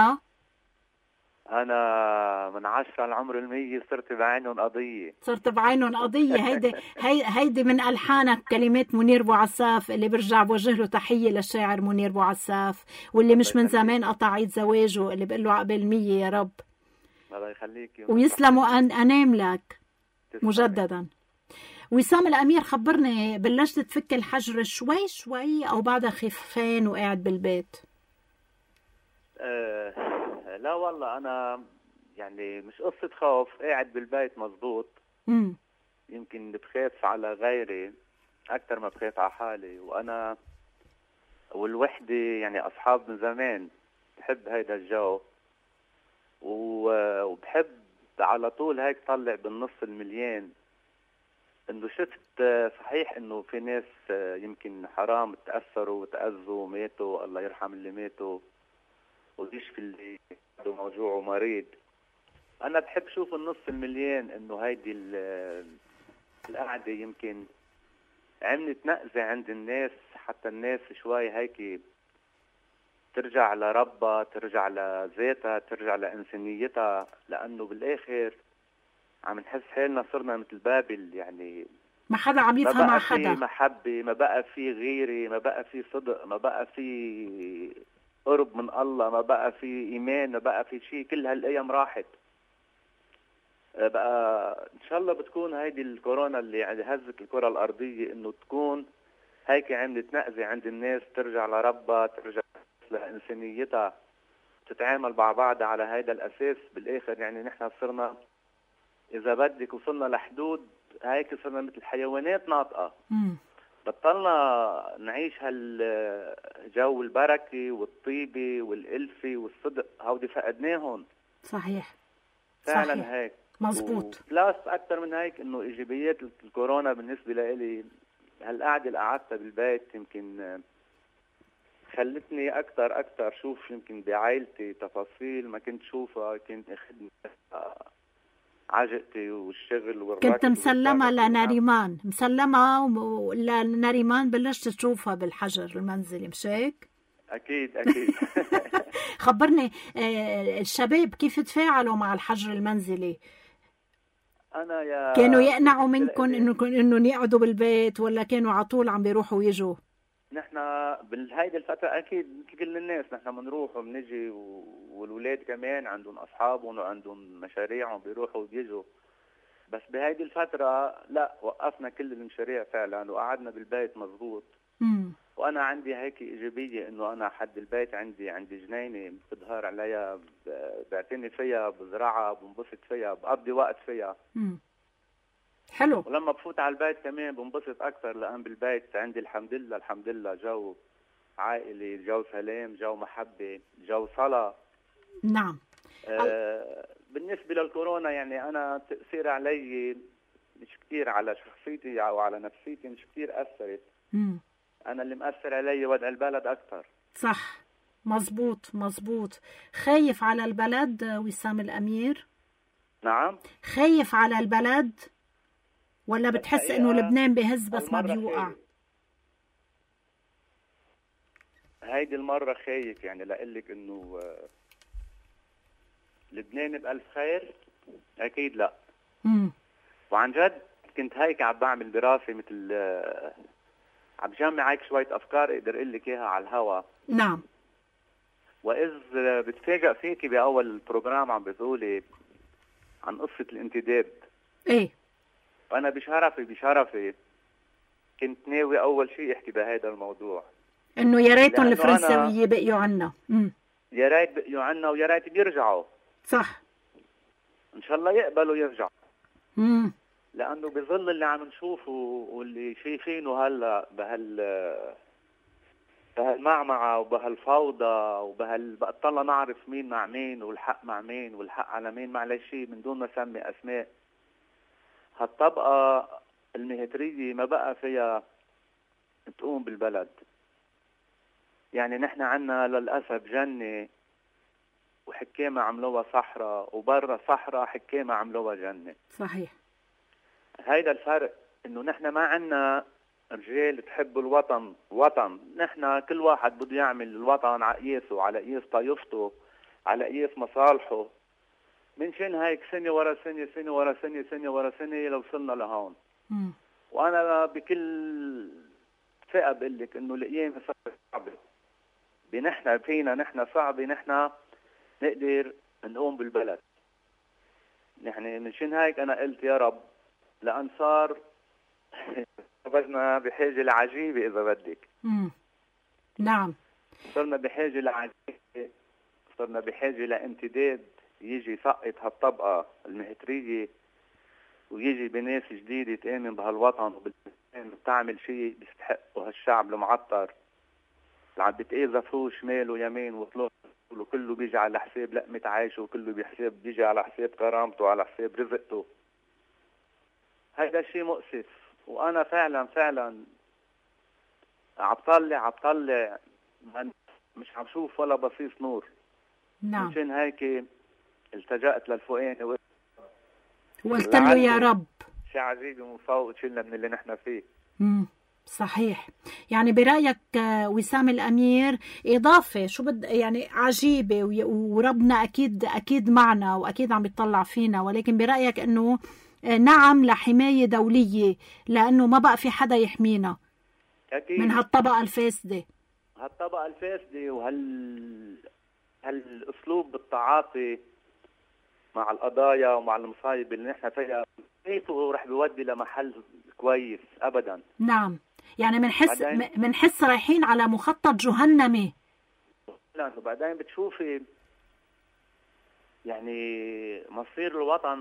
أنا من 10 العمر 100 صرت بعينهم قضية. صرت بعينهم قضية. هيدي من ألحانك كلمات منير بوعساف اللي برجع بوجه له تحية للشاعر منير بوعساف، واللي مش من زمان قطع عيد زواجه اللي بقول له عقبال 100 يا رب. الله يخليك ويسلموا أنام لك مجددا. وسام الأمير خبرني، بلشت تفك الحجر شوي أو بعدها خفان وقاعد بالبيت؟ لا والله أنا يعني مش قصة خوف، قاعد بالبيت مزبوط. يمكن بخاف على غيري أكتر ما بخاف على حالي، وأنا والوحدة يعني أصحاب من زمان، بحب هيدا الجو وبحب على طول هيك طلع بالنص المليان. إنه شفت صحيح إنه في ناس يمكن حرام تأثروا وتأذوا وماتوا، الله يرحم اللي ماتوا ويشفي اللي عنده موجوع ومريض. أنا بحب شوف النص المليان، إنه هيدي القعدة يمكن عملت نقزة عند الناس، حتى الناس شوي هيك ترجع لربها، ترجع لذاتها، ترجع لإنسانيتها، لأنه بالآخر عم نحس حالنا صرنا مثل بابل، يعني ما حدا عم يفهم مع حدا، ما بقى في محبة، ما بقى في غيرة، ما بقى في صدق، ما بقى في قرب من الله، ما بقى في ايمان، ما بقى في شيء، كل هالايام راحت. بقى ان شاء الله بتكون هيدي الكورونا اللي يعني هزت الكره الارضيه، انه تكون هيك عملت نقزه عند الناس، ترجع لربها، ترجع لانسانيتها، تتعامل مع بعض على هذا الاساس. بالاخر يعني نحن صرنا اذا بدك وصلنا لحدود هيك، صرنا مثل حيوانات ناطقه. بطلنا نعيش هالجو البركه والطيبه والالفه والصدق، هودي فقدناهم. صحيح فعلا صحيح. هيك مزبوط. بلاس اكثر من هيك، انه ايجابيات الكورونا بالنسبه لي هالقعده اللي قعدتها بالبيت يمكن خلتني اكثر شوف يمكن بعائلتي تفاصيل ما كنت شوفها. كنت اخذني عجقتي والشغل والركض. كنت مسلمة لناريمان، مسلمة لناريمان، بلشت تشوفها بالحجر المنزلي، مش هيك؟ اكيد خبرني الشباب كيف تفاعلوا مع الحجر المنزلي؟ كانوا يقنعوا منكم انه يقعدوا بالبيت، ولا كانوا على طول عم بيروحوا ويجوا؟ نحن بهيدي الفترة أكيد مثل كل الناس نحن بنروح وبنجي، والولاد كمان عندهم أصحابهم وعندهم مشاريعهم بيروحوا وبيجوا. بس بهيدي الفترة لا، وقفنا كل المشاريع فعلا وقعدنا بالبيت مزبوط. وأنا عندي هيك إيجابية، إنه أنا حد البيت عندي جنينة بظهر عليها، بعتني فيها، بزرعها، بنبسط فيها، بقضي وقت فيها. حلو. ولما بفوت على البيت كمان بنبسط أكثر، لأن بالبيت عندي الحمد لله جو عائلي، جو سلام، جو محبة، جو صلاة. نعم. بالنسبة للكورونا يعني أنا تأثير علي مش كتير على شخصيتي أو على نفسيتي، مش كتير أثرت. أنا اللي مأثر علي وضع البلد أكثر. صح، مزبوط. خايف على البلد وسام الأمير؟ نعم. خايف على البلد ولا بتحس إنه لبنان بهز بس ما بيوقع؟ هيدي المرة خايف، يعني لقلك إنه لبنان بألف خير أكيد لا. وعن جد كنت هيك عم بعمل دراسة، مثل عم جمع هيك شوية أفكار أقدر أقول لك إياها على الهوا. نعم. وإذ بتفاجأ فيكي بأول البروجرام عم بتقولي عن قصة الانتداب. إيه. وأنا بشرفي كنت ناوي أول شيء أحكي بهذا الموضوع، إنه يا ريتهم الفرنساوية بقيوا عنا. يا ريت بقيوا عنا، ويا ريت بيرجعوا. صح. إن شاء الله يقبلوا يرجعوا. لأنه بظل اللي عم نشوفه واللي شايفينه هلا بهالمعمعة وبهالفوضى بطلنا نعرف مين مع مين، والحق مع مين، والحق على مين، معلش شيء من دون ما سمي أسماء. هالطبقة المهترية ما بقى فيها تقوم بالبلد. يعني نحن عنا للأسف جنة وحكامة عملوها صحراء، وبرا صحراء حكامة عملوها جنة. صحيح. هيدا الفرق، انه نحن ما عنا رجال تحب الوطن وطن. نحن كل واحد بده يعمل الوطن على قياسه، على قياس طائفته، على قياس مصالحه. من شان هيك سنة ورا سنة، سنة ورا سنة، سنة ورا سنة لو وصلنا لهون. وانا بكل ثقة بقول لك انه الايام صعبة، بنحن فينا نحن صعبة، نحن نقدر نقوم بالبلد. يعني من شان هيك انا قلت يا رب، لأن صار صرنا بحاجة لعجيبة إذا بدك. نعم. صرنا بحاجة لعجيبة، صرنا بحاجة لامتداد يجي يسقط هالطبقة المهترية، ويجي بناس جديدة تآمن بهالوطن وبتعمل شيء بيستحقه هالشعب المعطر اللي عم بتأذى فيه شمال ويمين وطلوع، وكله بيجي على حساب لقمة عيشه، وكله بيجي على حساب كرامته، على حساب رزقته. هيدا شيء مؤسف. وانا فعلا عم طلع مش عم شوف ولا بصيص نور. نعم. مشان هيك التجأت للفوقاني وقلت له يا رب شيء عجيب من فوق تشيلنا من اللي نحن فيه. صحيح. يعني برأيك وسام الأمير إضافة شو يعني عجيبة، وربنا أكيد معنا وأكيد عم يطلع فينا، ولكن برأيك أنه نعم لحماية دولية، لأنه ما بقى في حدا يحمينا أكيد من هالطبقة الفاسدة. هالطبقة الفاسدة هالأسلوب بالتعاطي مع القضايا ومع المصايب اللي نحن فيها كيفه رح بيودي لمحل كويس أبدا. نعم، يعني منحس رايحين على مخطط جهنمي. لا، وبعدين بتشوفي يعني مصير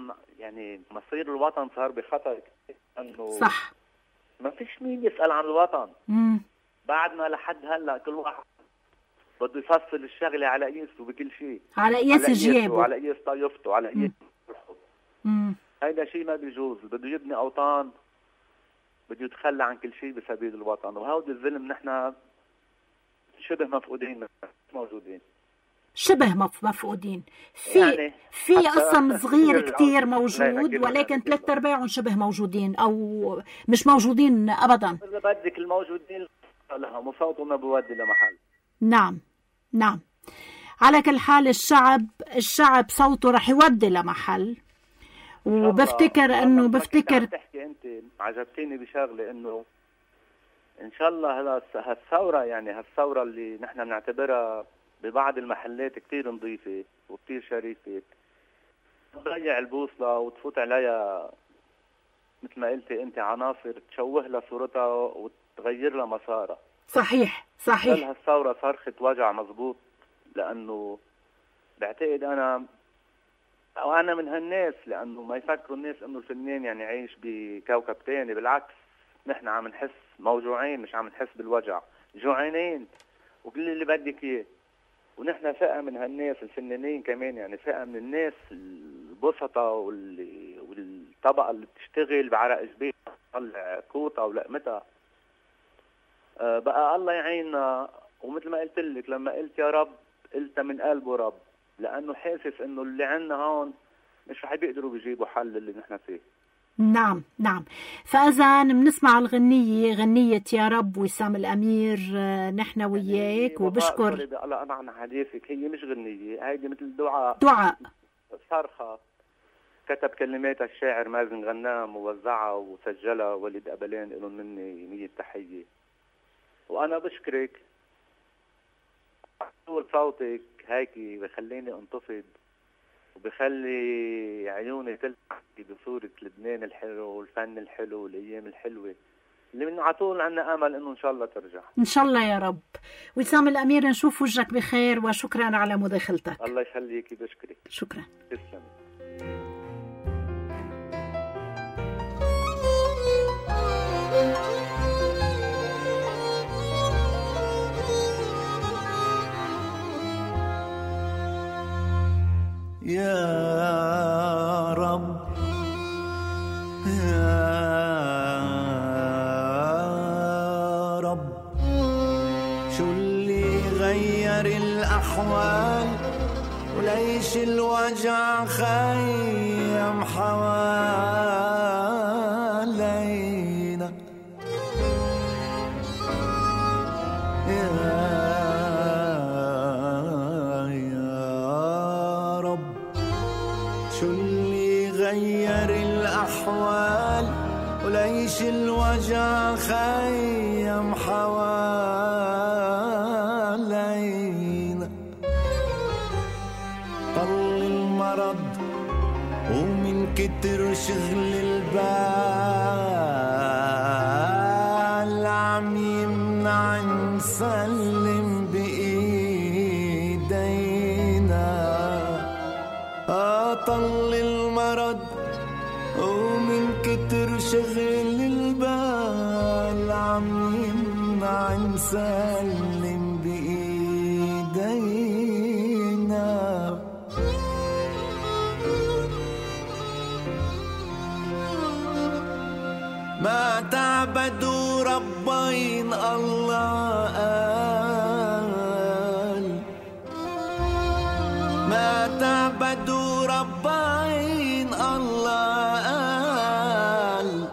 الوطن صار بخطر، انه صح، ما فيش مين يسأل عن الوطن. بعد ما لحد هلا كل واحد بده يفصل الشغله على قياسه بكل شيء، على قياس جيبه، وعلى قياس طايفته، على قياس روحه. هيدا شيء ما بيجوز. بده يبني اوطان، بده يتخلى عن كل شيء بسبيل الوطن، وهذا الظلم نحن شبه مفقودين، موجودين شبه مفقودين. في قسم صغير كتير موجود، ولكن 3/4 شبه موجودين او مش موجودين ابدا. اذا بدك الموجودين لهم وصوتهم ما بيودي لمحل. نعم نعم، على كل حال الشعب صوته رح يودي لمحل. وبفتكر انه تحكي انت عجبتيني بشغله، انه ان شاء الله هالثوره اللي نحن بنعتبرها ببعض المحلات كتير نظيفة وكتير شريفة تضيع البوصلة وتفوت عليها مثل ما قلتي انت عناصر تشوه لها صورتها وتغير لها مسارها. صحيح. هالثورة صرخت وجع مزبوط، لأنه بعتقد أنا من هالناس، لأنه ما يفكروا الناس إنه الفنان يعني عايش بكوكب تاني. بالعكس، نحن عم نحس موجوعين، مش عم نحس بالوجع، جوعانين وكل اللي بدك إياه. ونحن فئة من هالناس الفنانين كمان، يعني فئة من الناس البسطة والطبقة اللي بتشتغل بعرق جبين تطلع كوطة ولقمتها. بقى الله يعيننا. ومثل ما قلت لك، لما قلت يا رب قلت من قلبه رب، لأنه حاسس إنه اللي عنا هون مش رح بيقدروا بيجيبوا حل اللي نحن فيه. نعم نعم. فإذا بنسمع غنية يا رب وسام الأمير نحن وياك. وبشكر الله أنا حديثك، هي مش غنية، هيدي مثل دعاء صرخة كتب كلماتها الشاعر مازن غنام ووزعها وسجلها وليد أبلان، لهم مني 100 تحية. وأنا بشكرك، صوتك هيك بخليني انتفض وبخلي عيوني تلتقي بصورة لبنان الحلو والفن الحلو والأيام الحلوة اللي من عطول عنا أمل إنه إن شاء الله ترجع إن شاء الله يا رب. وسام الأمير، نشوف وجهك بخير وشكرا على مداخلتك. الله يخليكي، بشكرك. شكرا. تسلم. يا رب يا رب، شو اللي غير الأحوال وليش الوجع خيم حوالينا؟ يا رب، شو اللي غير الأحوال وليش الوجع خيم حوالينا؟ طل المرض ومن كتر شغل البال عم يمنع نسلم بإيدينا. طل المرض ومن كتر شغل البال عم يمنع نسلم بإيدينا. ما تعبدوا ربين الله قال، ما تعبدوا ربين الله قال،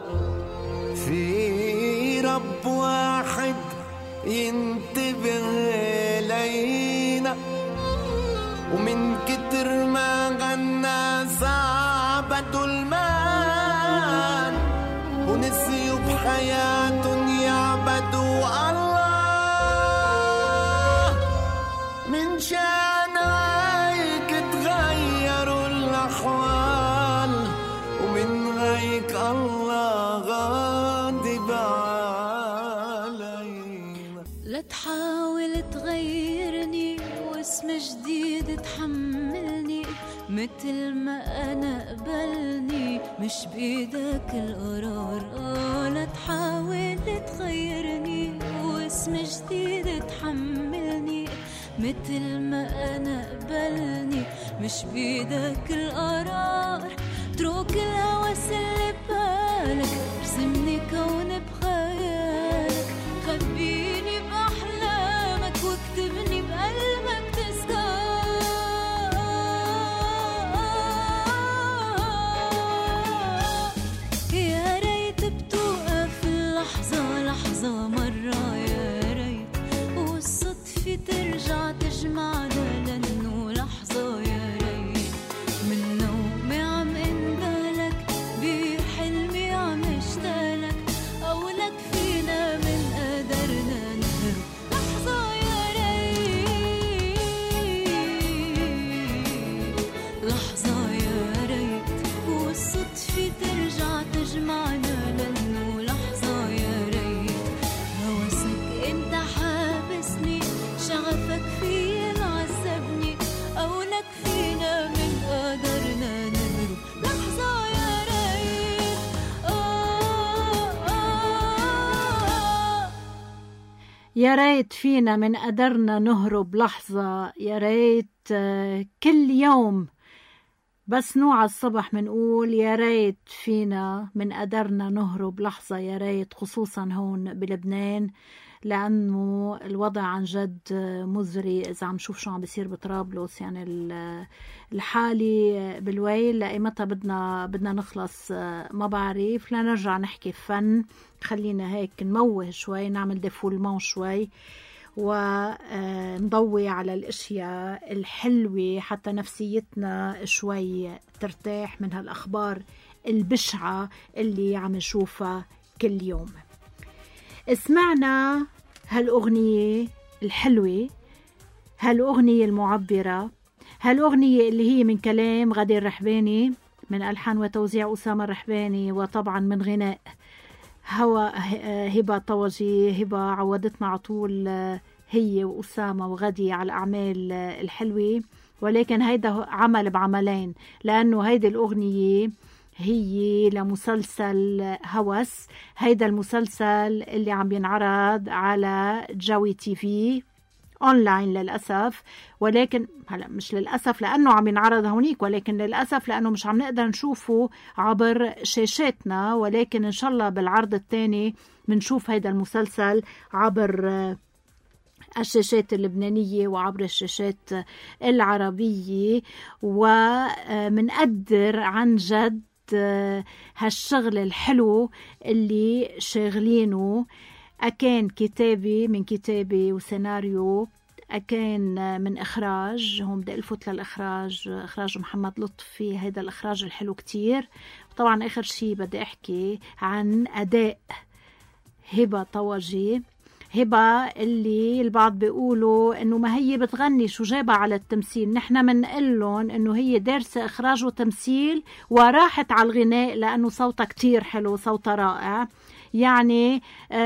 في رب واحد ينتبه لينا. ومن كتر ما غنى عبدوا المال ونسيوا بحياتهم يعبدوا الله. مش بإيدك القرار. لا تحاول تغيرني واسم جديد تحملني مثل ما أنا قبلني. مش بإيدك القرار. اترك الهوس اللي ببالك، ارسمني كون بخيالك، خبيني بأحلامك واكتبني بقلبك تذكار. يا ريت بتوقف اللحظة لحظة مرة، يا ريت والصدفة ترجع تجمعنا لأنه لحظة. يا ريت من نومي عم انبالك، بحلمي عم اشتالك، أو لك فينا من قدرنا نهرب لحظة. يا ريت لحظة، يا ريت والصدفة ترجع تجمعنا لأنه لحظة. يا ريت هوسك انت حابسني، شغفك فيي معذبني، أو لك فينا من قدرنا نهرب لحظة. يا ريت يا ريت فينا من قدرنا نهرب لحظة. يا ريت كل يوم بس نوع الصبح منقول يا ريت فينا من قدرنا نهرب لحظة. يا ريت خصوصا هون بلبنان، لأنه الوضع عن جد مزري. إذا عم شوف شو عم بيصير بطرابلس، يعني الحالي بالويل. لأيمتى بدنا نخلص ما بعرف. لنرجع نحكي فن، خلينا هيك نموه شوي، نعمل ديفولمون شوي ونضوي على الاشياء الحلوة حتى نفسيتنا شوي ترتاح من هالأخبار البشعة اللي عم نشوفها كل يوم. اسمعنا هالأغنية الحلوة، هالأغنية المعبرة، هالأغنية اللي هي من كلام غادي الرحباني، من ألحان وتوزيع أسامة الرحباني، وطبعا من غناء هبة طوجي. هبة عودتنا على طول هي وأسامة وغدي على الأعمال الحلوة، ولكن هيدا عمل بعملين، لأنه هيدا الأغنية هي لمسلسل هوس. هيدا المسلسل اللي عم بينعرض على جوي تي في أونلاين للأسف، ولكن هلا مش للأسف لأنه عم ينعرض هونيك، ولكن للأسف لأنه مش عم نقدر نشوفه عبر شاشاتنا، ولكن إن شاء الله بالعرض الثاني منشوف هيدا المسلسل عبر الشاشات اللبنانية وعبر الشاشات العربية. ومنقدر عن جد هالشغل الحلو اللي شاغلينه، أكان كتابي من كتابي وسيناريو، أكان من إخراج. هم بدي ألفت للإخراج، إخراج محمد لطفي. هيدا الإخراج الحلو كتير. طبعا آخر شي بدي أحكي عن أداء هبة طوجي. هبة اللي البعض بيقولوا انه ما هي بتغني، شو جابها على التمثيل. نحن منقلن انه هي دارسة اخراج وتمثيل وراحت على الغناء، لانه صوتها كتير حلو، صوتها رائع. يعني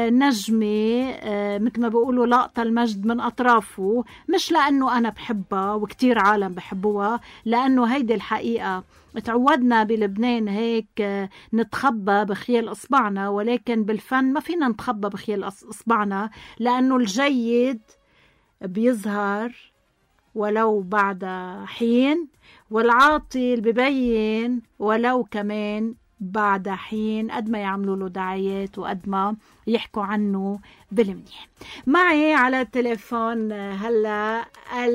نجمة مثل ما بيقولوا لقطة المجد من أطرافه، مش لأنه أنا بحبها وكتير عالم بحبوها، لأنه هيدي الحقيقة. تعودنا بلبنان هيك نتخبى بخيال أصبعنا، ولكن بالفن ما فينا نتخبى بخيال أصبعنا، لأنه الجيد بيظهر ولو بعد حين، والعاطل ببين ولو كمان بعد حين، قد ما يعملوا له دعايات وقد ما يحكوا عنه بالمنيح. معي على التليفون هلا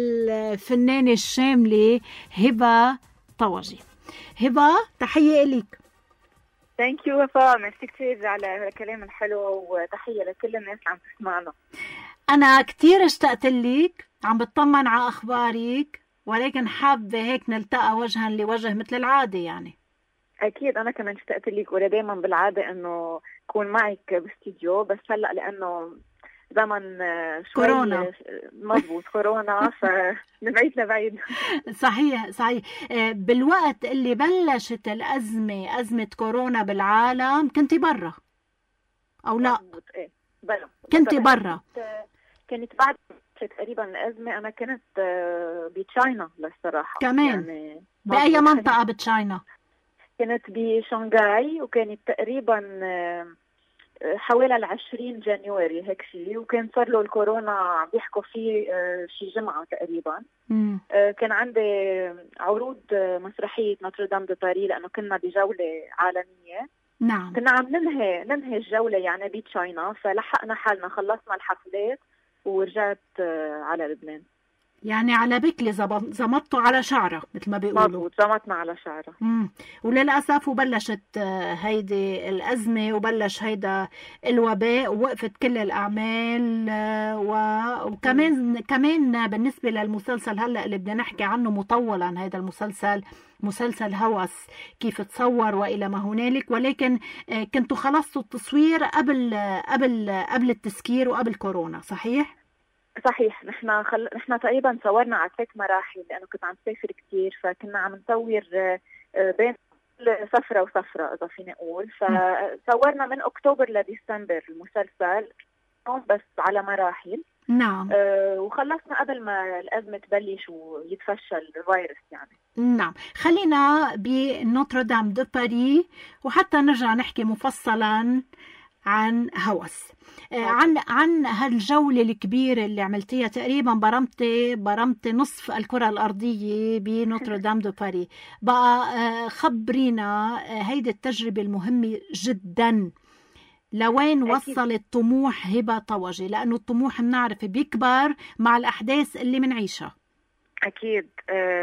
الفنانة الشاملة هبة طوجي. هبة تحية إليك. ثانك يو وفاء، ميرسي كثير على الكلام الحلو، وتحية لكل الناس اللي عم تسمعنا. أنا كتير اشتقت لك، عم بتطمن على أخبارك، ولكن حابة هيك نلتقى وجها لوجه مثل العادة. يعني أكيد أنا كمان اشتقت لك، ولا دايما بالعادة إنه كون معك باستديو، بس هلأ لأنه زمن شوي كورونا، مضبوط كورونا، فنبعيد لبعيد. صحيح صحيح. بالوقت اللي بلشت الأزمة، أزمة كورونا بالعالم، كنتي برا أو لا؟ مضبوط، إيه برا. كنتي برا؟ كانت بعد تقريبا الأزمة أنا كنت بتشاينا للصراحة. كمان يعني بأي منطقة بتشاينا؟ كانت بشنغاي، وكانت تقريبا حوالي 20 جانيوري هيك شيء، وكان صار له الكورونا عم بيحكوا فيه شي جمعة تقريبا. كان عندي عروض مسرحية نوتردام دو باري لأنه كنا بجولة عالمية. نعم. كنا عم ننهي الجولة يعني بتشاينا، فلحقنا حالنا خلصنا الحفلات ورجعت على لبنان. يعني على بكلي زمطوا على شعره مثل ما بيقولوا. مضبوط، زمطنا على شعره. وللأسف وبلشت هيدي الأزمة وبلش هيدا الوباء ووقفت كل الأعمال. وكمان بالنسبة للمسلسل هلأ اللي بدنا نحكي عنه مطولا، هيدا مسلسل هوس كيف تصور وإلى ما هنالك، ولكن كنتوا خلصتوا التصوير قبل التسكير وقبل كورونا، صحيح؟ صحيح. نحن تقريبا صورنا على 3 مراحل لأنه كنت عم سافر كتير، فكنا عم نصور بين سفرة وسفرة إذا فيني أقول. فصورنا من أكتوبر لديسمبر المسلسل بس على مراحل. نعم. وخلصنا قبل ما الأزمة تبلش ويتفشى الفيروس يعني. نعم. خلينا بنوتردام دو باري وحتى نرجع نحكي مفصلا عن هوس. عن هالجولة الكبيرة اللي عملتيها، تقريبا برمتي نصف الكرة الأرضية بنوتردام دو باري. بقى خبرينا هيدي التجربة المهمة جدا، لوين وصلت طموح هبة طوجي؟ لأنه الطموح بنعرف بيكبر مع الأحداث اللي منعيشها. أكيد.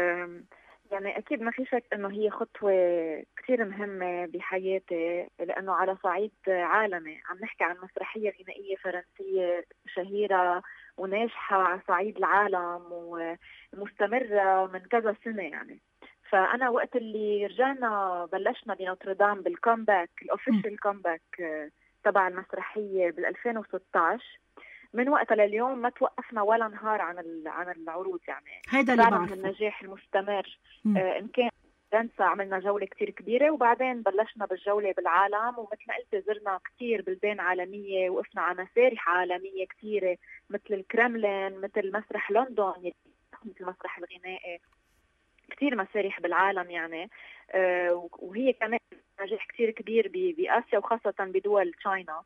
يعني أكيد ما في شك أنه هي خطوة كثير مهمة بحياتي، لأنه على صعيد عالمي عم نحكي عن مسرحية غنائية فرنسية شهيرة وناجحة على صعيد العالم ومستمرة من كذا سنة يعني. فأنا وقت اللي رجعنا بلشنا بنوتردام بالكومباك الأوفيشال كومباك تبع المسرحية بال2016، من وقتها لليوم ما توقفنا ولا نهار عن العروض يعني. هيدا اللي بعرفه. النجاح المستمر. إن كان فرنسا عملنا جولة كتير كبيرة، وبعدين بلشنا بالجولة بالعالم، ومثل ما قلت زرنا كتير بلدان عالمية، وقفنا على مسارح عالمية كتيرة مثل الكرملين، مثل مسرح لندن، مثل مسرح الغنائي، كتير مسارح بالعالم يعني. وهي كمان نجاح كتير كبير بآسيا وخاصة بدول تشاينا.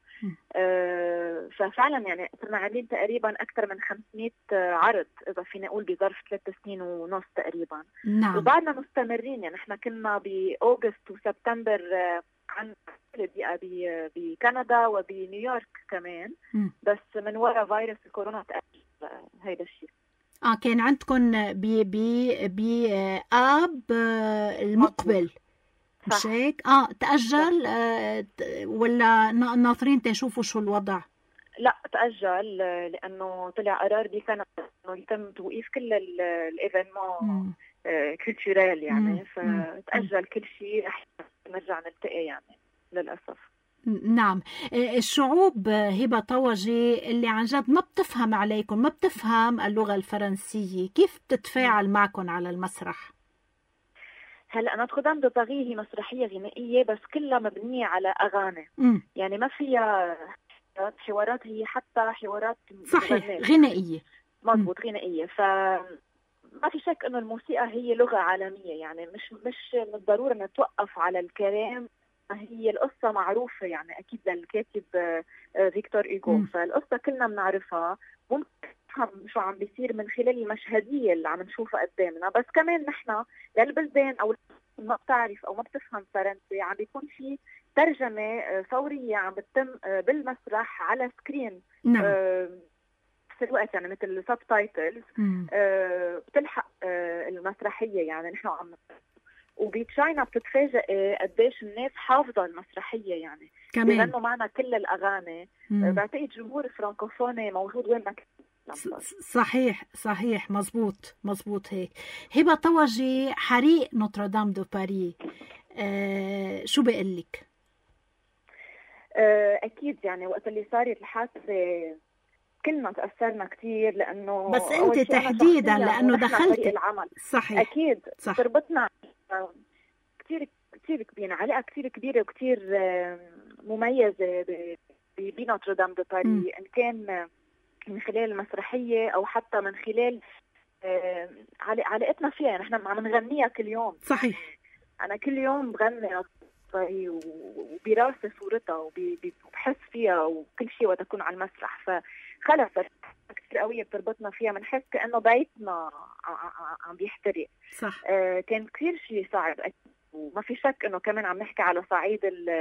ففعلا يعني صرنا عاملين تقريبا أكثر من 500 عرض إذا فينا نقول بظرف 3 سنين ونص تقريبا. نعم. وبعدنا مستمرين يعني. احنا كنا بأوغست وسبتمبر عن بكندا وبنيويورك كمان. بس من وراء فيروس الكورونا تأجل هيدا الشيء. كان عندكم بآب المقبل مش هيك؟ تأجل ولا ناطرين تشوفوا شو الوضع؟ لا تأجل، لأنه طلع قرار بكندا إنه يتم توقيف كل الإيفينمون كولتورال يعني. فتأجل كل شيء، رح نرجع نلتقي يعني للأسف. نعم. الشعوب هبة طوجي اللي عن جد ما بتفهم عليكم، ما بتفهم اللغة الفرنسية، كيف بتتفاعل معكم على المسرح؟ هلا نوتردام دو باري هي مسرحية غنائية بس كلها مبنية على أغاني. يعني ما فيها حوارات، هي حتى حوارات صحيح غنائية. مضبوط، غنائية. ما في شك إنه الموسيقى هي لغة عالمية يعني. مش بالضرورة إنه توقف على الكلام. هي القصة معروفة يعني أكيد للكاتب فيكتور إيغو، فالقصة كلنا بنعرفها، ممكن نفهم شو عم بيصير من خلال المشهدية اللي عم نشوفها قدامنا. بس كمان نحن للبلدان أو ما بتعرف أو ما بتفهم فرنسي عم بيكون في ترجمة فورية عم بتتم بالمسرح على سكرين. نعم. في الوقت يعني مثل سبتايتلز بتلحق المسرحية يعني. نحن عم وبتشاينا بتتفاجئ قديش الناس حافظة المسرحية يعني، بيغنوا معنا كل الأغاني. بعتقد جمهور الفرنكوفوني موجود وين ما كان. صحيح مزبوط هيك. هبة طوجي، حريق نوتردام دو باري شو بقول لك؟ أكيد يعني وقت اللي صارت الحادثة كلنا تأثرنا كثير، لأنه بس أنت تحديدا لأنه دخلت العمل. صحيح. أكيد تربطنا كثير كبيرة، علاقة كثير كبيرة وكثير مميزة بنوتردام دو باري، إن كان من خلال المسرحية أو حتى من خلال علاقتنا فيها. نحن عم نغنيها كل يوم. صحيح. انا كل يوم بغني وبراسي صورتها وبحس فيها وكل شيء وقت اكون على المسرح. فخلص كثير قويه بتربطنا فيها، بنحس كانه بيتنا عم بيحترق. صح. كان كثير شيء صعب أكيد، وما في شك انه كمان عم نحكي على صعيد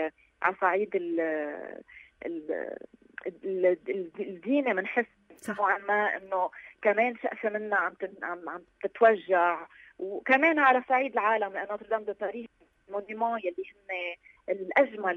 الدينه. بنحس نوعا ما انه كمان شقفه منا عم تتوجع، وكمان على صعيد العالم لانه نوتردام دو باريس مونيمون يلي هن الاجمل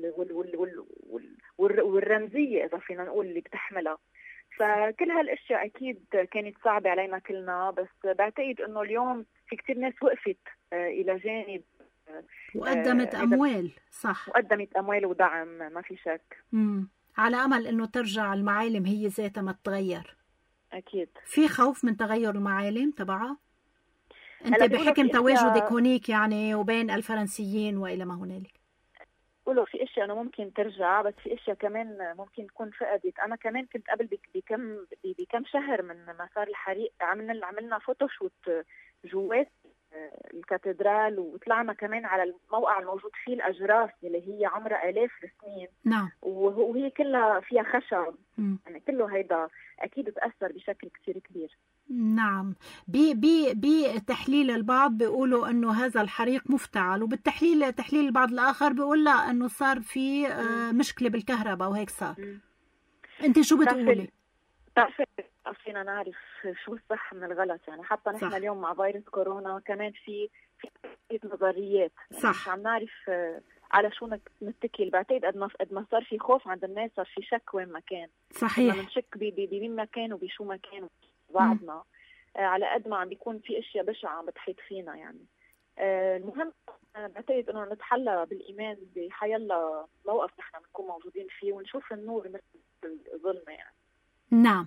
والرمزيه اذا فينا نقول اللي بتحملها. فكل هالاشياء اكيد كانت صعبه علينا كلنا، بس بعتقد انه اليوم في كثير ناس وقفت الى جانب وقدمت اموال. صح، وقدمت اموال ودعم، ما في شك. على امل انه ترجع المعالم هي ذاتها ما تتغير. اكيد. في خوف من تغير المعالم تبعها انت بحكم تواجدك هونيك يعني وبين الفرنسيين والى ما هنالك؟ قولوا في اشياء انه ممكن ترجع، بس في اشياء كمان ممكن تكون فقدت. انا كمان كنت قبل بكم شهر من ما صار الحريق عملنا فوتوشوت جوات الكاتدرال، وطلعنا كمان على الموقع الموجود فيه الأجراس اللي هي عمرها آلاف السنين. نعم. وهي كلها فيها خشب. يعني كله هيدا أكيد تأثر بشكل كتير كبير. نعم. بتحليل البعض بيقولوا أنه هذا الحريق مفتعل، وبالتحليل البعض الآخر بيقول لا أنه صار في مشكلة بالكهرباء وهيك صار. أنت شو بتقولي؟ فينا نعرف شو الصح من الغلط. يعني حتى نحن اليوم مع فيروس كورونا كمان في نظريات. يعني صح. مش عم نعرف على شو نتكل. بعتقد قد ما صار في خوف عند الناس صار في شك وين ما كان. صحيح. لما نشك بمين ما كان وبشو ما كان بعضنا، على قد ما عم بيكون في اشياء بشعة عم بتحيط فينا. يعني المهم بعتقد انه نتحلى بالايمان بحيالله موقف نحن بنكون موجودين فيه، ونشوف النور مثل الظلمه. يعني نعم.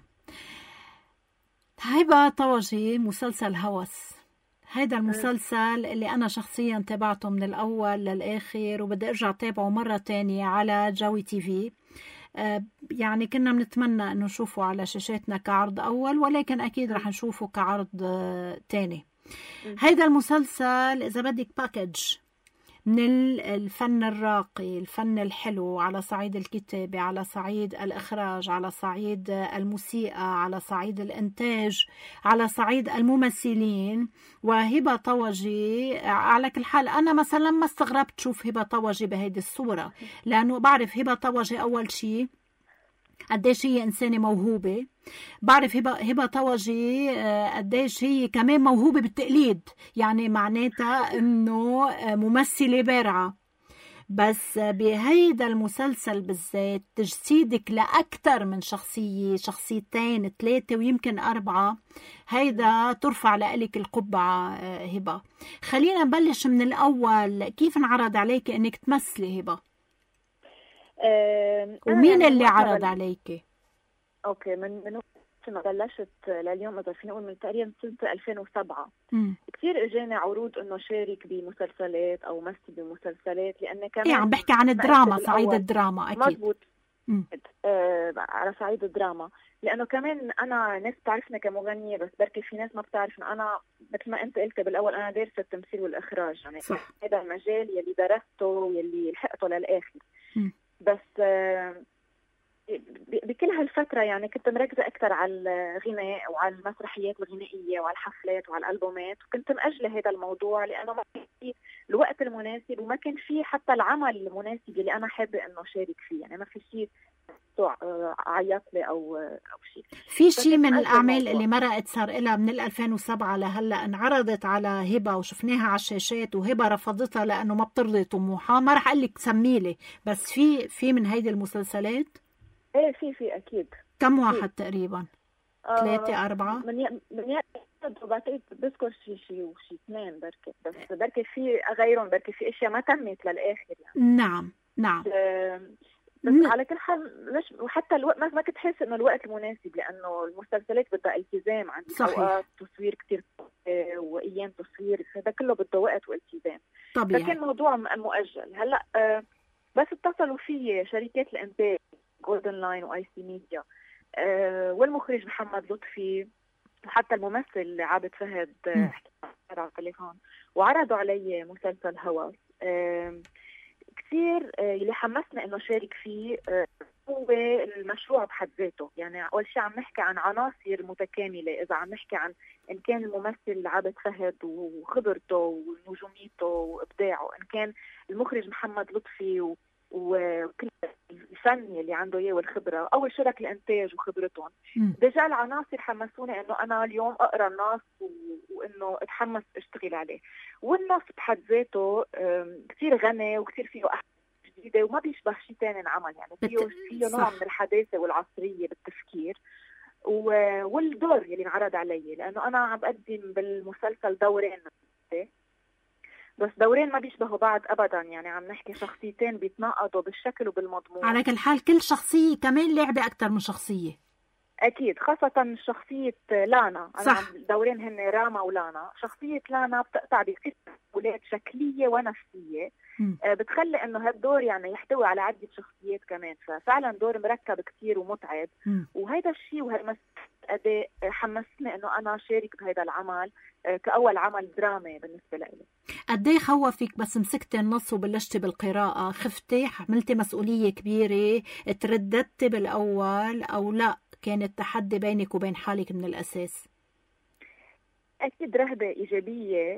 هبة طوجي، مسلسل هوس، هذا المسلسل اللي أنا شخصيا تابعته من الأول للآخر، وبدي أرجع تابعه مرة تانية على جوي تي في. يعني كنا بنتمنى أنه نشوفه على شاشاتنا كعرض أول، ولكن أكيد رح نشوفه كعرض تاني. هذا المسلسل إذا بدك باكج من الفن الراقي، الفن الحلو على صعيد الكتابة، على صعيد الإخراج، على صعيد الموسيقى، على صعيد الإنتاج، على صعيد الممثلين. وهبة طوجي على كل حال أنا مثلا ما استغربت شوف هبة طوجي بهيدي الصورة، لأنه بعرف هبة طوجي أول شيء قديش هي إنسانة موهوبة. بعرف هبة طوجي قديش هي كمان موهوبة بالتقليد، يعني معناتها إنه ممثلة بارعة. بس بهيدا المسلسل بالذات تجسيدك لأكثر من شخصية، شخصيتين 3 ويمكن 4، هيدا ترفع لك القبعة هبة. خلينا نبلش من الأول، كيف انعرض عليك إنك تمثلي هبة؟ ومين اللي عرض عليكي؟ اوكي، من ما بلشت لليوم اذا فينا نقول من تقريبا سنه 2007 كثير اجاني عروض انه شارك بمسلسلات او مثل بمسلسلات، لان كمان عم بحكي عن الدراما، صعيد الدراما. اكيد مضبوط. على صعيد الدراما، لانه كمان انا ناس بتعرفنا كمغنيه، بس بركي في ناس ما بتعرفنا. انا مثل ما انت قلت بالاول انا دارسه التمثيل والاخراج، يعني صح. هذا المجال يلي درسته ويلي لحقته للاخر. بس بكل هالفترة يعني كنت مركزة أكثر على الغناء وعلى المسرحيات الغنائية وعلى الحفلات وعلى الألبومات، وكنت مأجلة هذا الموضوع لأنه ما كان في الوقت المناسب، وما كان في حتى العمل المناسب اللي أنا حابة إنه شارك فيه. يعني ما في شيء عيط لي أو شيء. في شيء من الأعمال اللي مرقت صار لها من 2007 لهلا انعرضت على هبة وشفناها على الشاشات، وهبة رفضتها لأنه ما بترضي طموحها. ما رح أقلك سميلي، بس في من هيدي المسلسلات. ايه في اكيد. كم واحد تقريبا؟ 3 4 من بعتقد بذكر شيء 2 بركي، بس بركي في غيرهم، بركي في اشياء ما تمت للاخر يعني. نعم بس على كل حال مش، وحتى الوقت ما كنت حاسه انه الوقت المناسب، لانه المسلسلات بدها التزام، عندي اوقات تصوير كتير وايام تصوير، هذا كله بده وقت والتزام طبيعي. فكان موضوع مؤجل. هلا بس اتصلوا في شركات الانتاج جولدن لاين واي سي ميديا والمخرج محمد لطفي وحتى الممثل عابد فهد على التليفون وعرضوا علي مسلسل هوس. كثير اللي حمسنا انه شارك فيه هو المشروع بحد ذاته. يعني اول شيء عم نحكي عن عناصر متكامله، اذا عم نحكي عن ان كان الممثل عابد فهد وخبرته ونجوميته وابداعه، ان كان المخرج محمد لطفي وكل الفن اللي عنده اياه والخبره، او شرك الانتاج وخبرتهم. دجال عناصر حمسوني انه انا اليوم اقرا النص وانه اتحمس اشتغل عليه. والنص بحد ذاته كثير غني وكثير فيه احداث جديده وما بيشبه شيء ثاني انعمل. يعني فيه نوع من الحداثه والعصريه بالتفكير والدور اللي انعرض علي، لانه انا عم بقدم بالمسلسل دورين، بس دورين ما بيشبهوا بعض ابدا. يعني عم نحكي شخصيتين بيتناقضوا بالشكل وبالمضمون. على كل حال كل شخصية كمان لعبة أكتر من شخصية. اكيد، خاصة شخصية لانا. انا دورين هن راما ولانا. شخصية لانا بتقطع بكثير تحولات شكلية ونفسية بتخلي انه هالدور يعني يحتوي على عدة شخصيات كمان، ففعلا دور مركب كثير ومتعب. وهذا الشيء وهالأداء حمسني انه انا شارك بهذا العمل كأول عمل درامي بالنسبة لي. قد ايه خوفك بس مسكتي النص وبلشتي بالقراءة؟ خفتي؟ حملتي مسؤولية كبيرة؟ ترددتي بالأول أو لا كانت تحدي بينك وبين حالك من الأساس؟ أكيد رهبة إيجابية،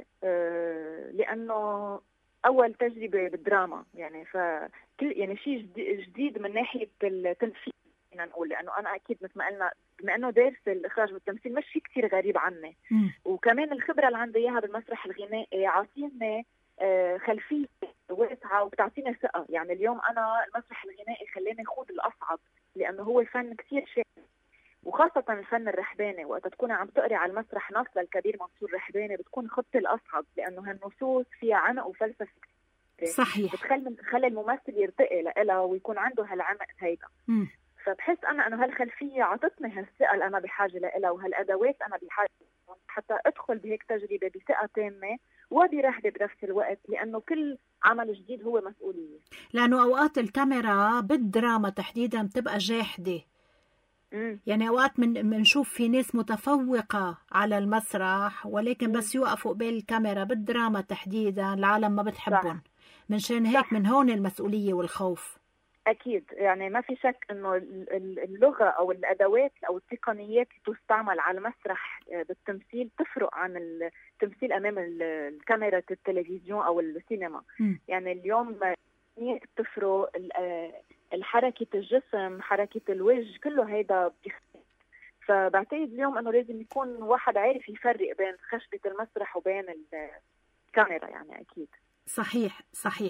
لأنه أول تجربة بالدراما يعني، يعني شيء جديد من ناحية التمثيل فينا نقول، لأنه أنا أكيد مثل ما قلنا بما أنه دارس الإخراج والتمثيل مش شيء كتير غريب عني. وكمان الخبرة اللي عندي إياها بالمسرح الغنائي عاطيني خلفية واسعة وبتعطيني ثقة. يعني اليوم أنا المسرح الغنائي خلاني خوض الأصعب، لأنه هو فن كتير شاق، وخاصة الفن الرحباني. وقت تكون عم تقري على المسرح نص للكبير منصور رحباني بتكون خطة الأصعب، لأنه هالنصوص فيها عمق وفلسفة كتير. صحيح. بتخلي الممثل يرتقي لها ويكون عنده هالعمق هيدا. فبحس أنا أنه هالخلفية عطتني هالثقة اللي أنا بحاجة لها، وهالأدوات أنا بحاجة حتى أدخل بهيك تجربة بثقة تامة وبرهبة بنفس الوقت، لأنه كل عمل جديد هو مسؤولية. لأنه أوقات الكاميرا بالدراما تحديدا بتبقى جاحدة. يعني أوقات منشوف في ناس متفوقة على المسرح، ولكن بس يوقفوا قبل الكاميرا بالدراما تحديدا العالم ما بتحبهم. منشان هيك من هون المسؤولية والخوف. أكيد، يعني ما في شك إنه اللغة أو الأدوات أو التقنيات اللي تستعمل على المسرح بالتمثيل تفرق عن التمثيل أمام الكاميرا التلفزيون أو السينما. يعني اليوم بتفرق الحركة الجسم، حركة الوجه، كله هيدا بيختلف. فبعتقد اليوم أنه لازم يكون واحد عارف يفرق بين خشبة المسرح وبين الكاميرا. يعني أكيد صحيح.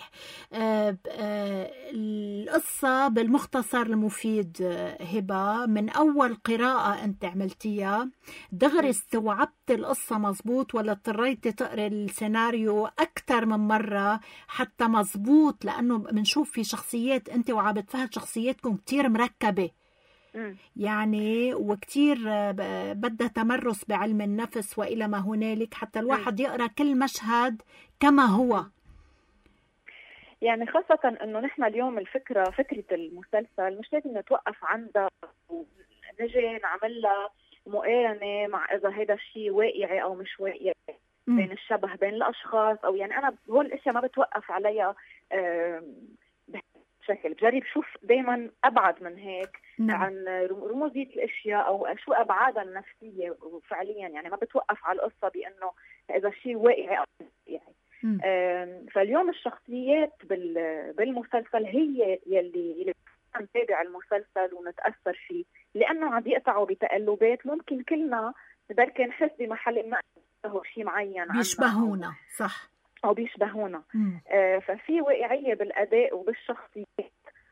القصة بالمختصر المفيد هبة، من أول قراءة أنت عملتيها دغري استوعبت القصة مزبوط، ولا اضطريتي تقري السيناريو أكثر من مرة حتى مزبوط؟ لأنه بنشوف في شخصيات أنت وعابد فهد شخصياتكم كتير مركبة يعني، وكتير بدها تمرس بعلم النفس وإلى ما هنالك حتى الواحد يقرأ كل مشهد كما هو. يعني خاصة انه نحن اليوم فكرة المسلسل مش لازم نتوقف عندها ونجي نعمل لها مقارنة مع اذا هذا الشيء واقعي او مش واقعي، بين الشبه بين الاشخاص، او يعني انا هول الاشياء ما بتوقف عليها بشكل، بجرب شوف دايما ابعد من هيك عن رموزية الاشياء او شو ابعادها النفسية فعليا. يعني ما بتوقف على القصة بانه اذا الشيء واقعي او واقعي. فاليوم الشخصيات بالمسلسل هي يلي نتابع المسلسل ونتأثر فيه، لأنه عم يقطعوا بتقلبات ممكن كلنا بركي نحس بمحل ما هو شيء معين بيشبهونا. صح، أو بيشبهونا. ففي واقعية بالأداء وبالشخصيات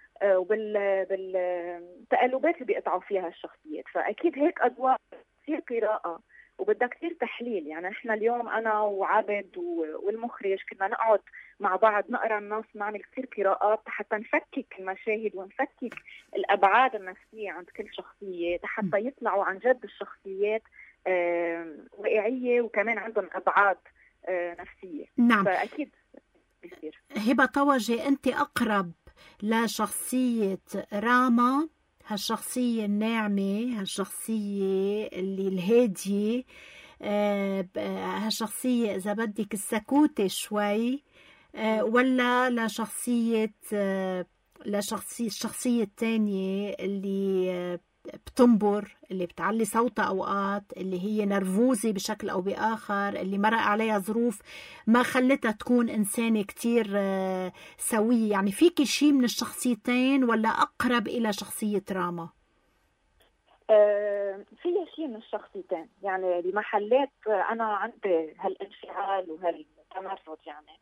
وبالتقلبات اللي بيقطعوا فيها الشخصيات. فأكيد هيك أدوار كثير قراءة وبدها كتير تحليل. يعني احنا اليوم انا وعابد والمخرج كنا نقعد مع بعض نقرا النص، نعمل كتير قراءات حتى نفكك المشاهد ونفكك الابعاد النفسيه عند كل شخصيه، حتى يطلعوا عن جد الشخصيات واقعيه وكمان عندهم ابعاد نفسيه. نعم. فاكيد بيصير. هبة طوجي، انت اقرب لشخصيه راما، هالشخصية الناعمة، هالشخصية اللي الهادية، هالشخصية إذا بدك السكوتة شوي، ولا الشخصية الثانية اللي بتنبر، اللي بتعلي صوتها أوقات، اللي هي نرفوزة بشكل أو بآخر، اللي مرق عليها ظروف ما خلتها تكون إنسانة كتير سوية؟ يعني فيك شيء من الشخصيتين ولا أقرب إلى شخصية راما؟ في شيء من الشخصيتين، يعني بمحلات أنا عندي هالانفعال وهالتمرد يعني.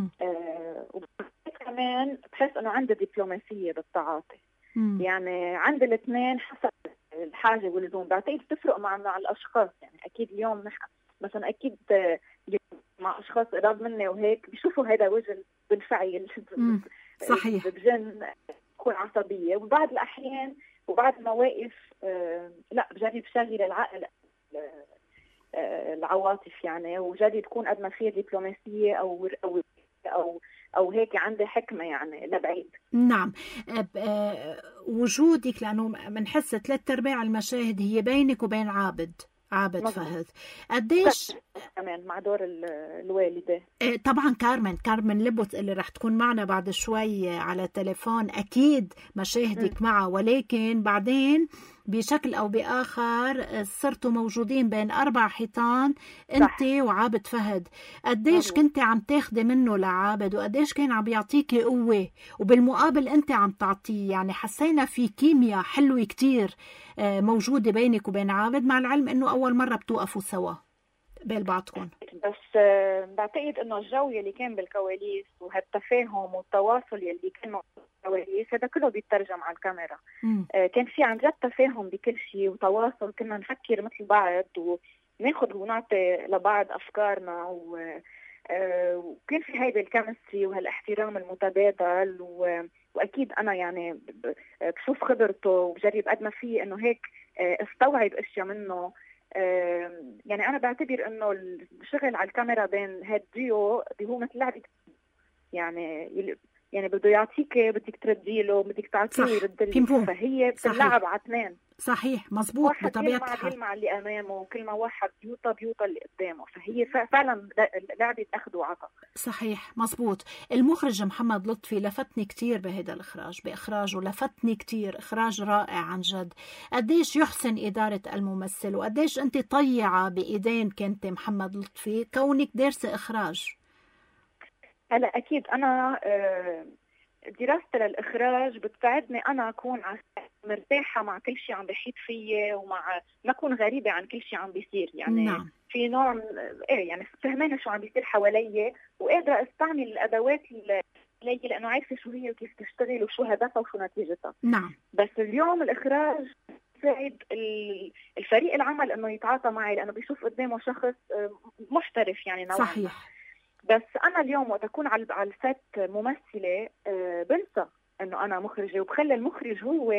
وكمان بحس إنه عندي دبلوماسية بالتعاطي. يعني عند الاثنين حسب الحاجة واللزوم. بعتقد بتفرق مع الأشخاص. يعني أكيد اليوم مثلا أكيد مع أشخاص قراب مني وهيك بيشوفوا هذا وجه بالفعل صحيح بجن تكون عصبية. وبعض الأحيان وبعض المواقف لا بجرب شغل العقل العواطف يعني، وجرب تكون قد ما فيها دبلوماسية أو هيك عندي حكمة يعني لبعيد. نعم. وجودك، لأنه بنحس 3/4 المشاهد هي بينك وبين عابد فهد. قديش كمان مع دور الوالدة؟ طبعا كارمن لبوت اللي رح تكون معنا بعد شوي على تليفون، أكيد مشاهدك معه، ولكن بعدين بشكل أو بآخر صرتوا موجودين بين 4 حيطان أنت وعابد فهد. قديش كنت عم تاخدي منه لعابد، وقديش كان عم بيعطيكي قوة، وبالمقابل أنت عم تعطيه؟ يعني حسينا في كيمياء حلوة كتير موجودة بينك وبين عابد، مع العلم أنه أول مرة بتوقفوا سوا بين بعضكم. بس بعتقد أنه الجو اللي كان بالكواليس وهالتفاهم والتواصل اللي كان بالكواليس هذا كله بيترجم على الكاميرا. كان في عن جد تفاهم بكل شيء وتواصل، كنا نفكر مثل بعض وناخد ونعطي لبعض أفكارنا وكان في هيدا الكيمستري وهالاحترام المتبادل. وأكيد أنا يعني بشوف خبرته وبجرب قد ما فيه إنه هيك استوعب أشياء منه. يعني أنا بعتبر إنه الشغل على الكاميرا بين هالديو هو مثل لعبة، يعني بده يعطيك بدك ترديله، بدك تعطيه يردلك، فهي بتلعب على 2. صحيح مزبوط بطبيعة الحال. كل مع اللي أمامه، كل ما واحد بيوطى اللي قدامه، فهي فعلا لعبة أخذ وعطاء. صحيح مزبوط. المخرج محمد لطفي لفتني كتير بهذا بإخراجه لفتني كتير، إخراج رائع عن جد. قديش يحسن إدارة الممثل، وقديش أنت طيعة بإيدين كنت محمد لطفي كونك دارسة إخراج. هلا أكيد أنا دراستي للإخراج بتساعدني أنا أكون مرتاحة مع كل شيء عم بيحيط فيي، ومع ما أكون غريبة عن كل شيء عم بيصير يعني. نعم. في نوع يعني فهمانة شو عم بيصير حوالي، وقادرة استعمل الأدوات لأنه عارفة شو هي وكيف تشتغل وشو هدفها وشو نتيجتها. نعم. بس اليوم الإخراج بيساعد الفريق العمل إنه يتعاطى معي، لأنه بيشوف قدامه شخص محترف يعني نوعا. صحيح. بس أنا اليوم وقت أكون على السات ممثلة بنسى إنه أنا مخرجة، وبخلي المخرج هو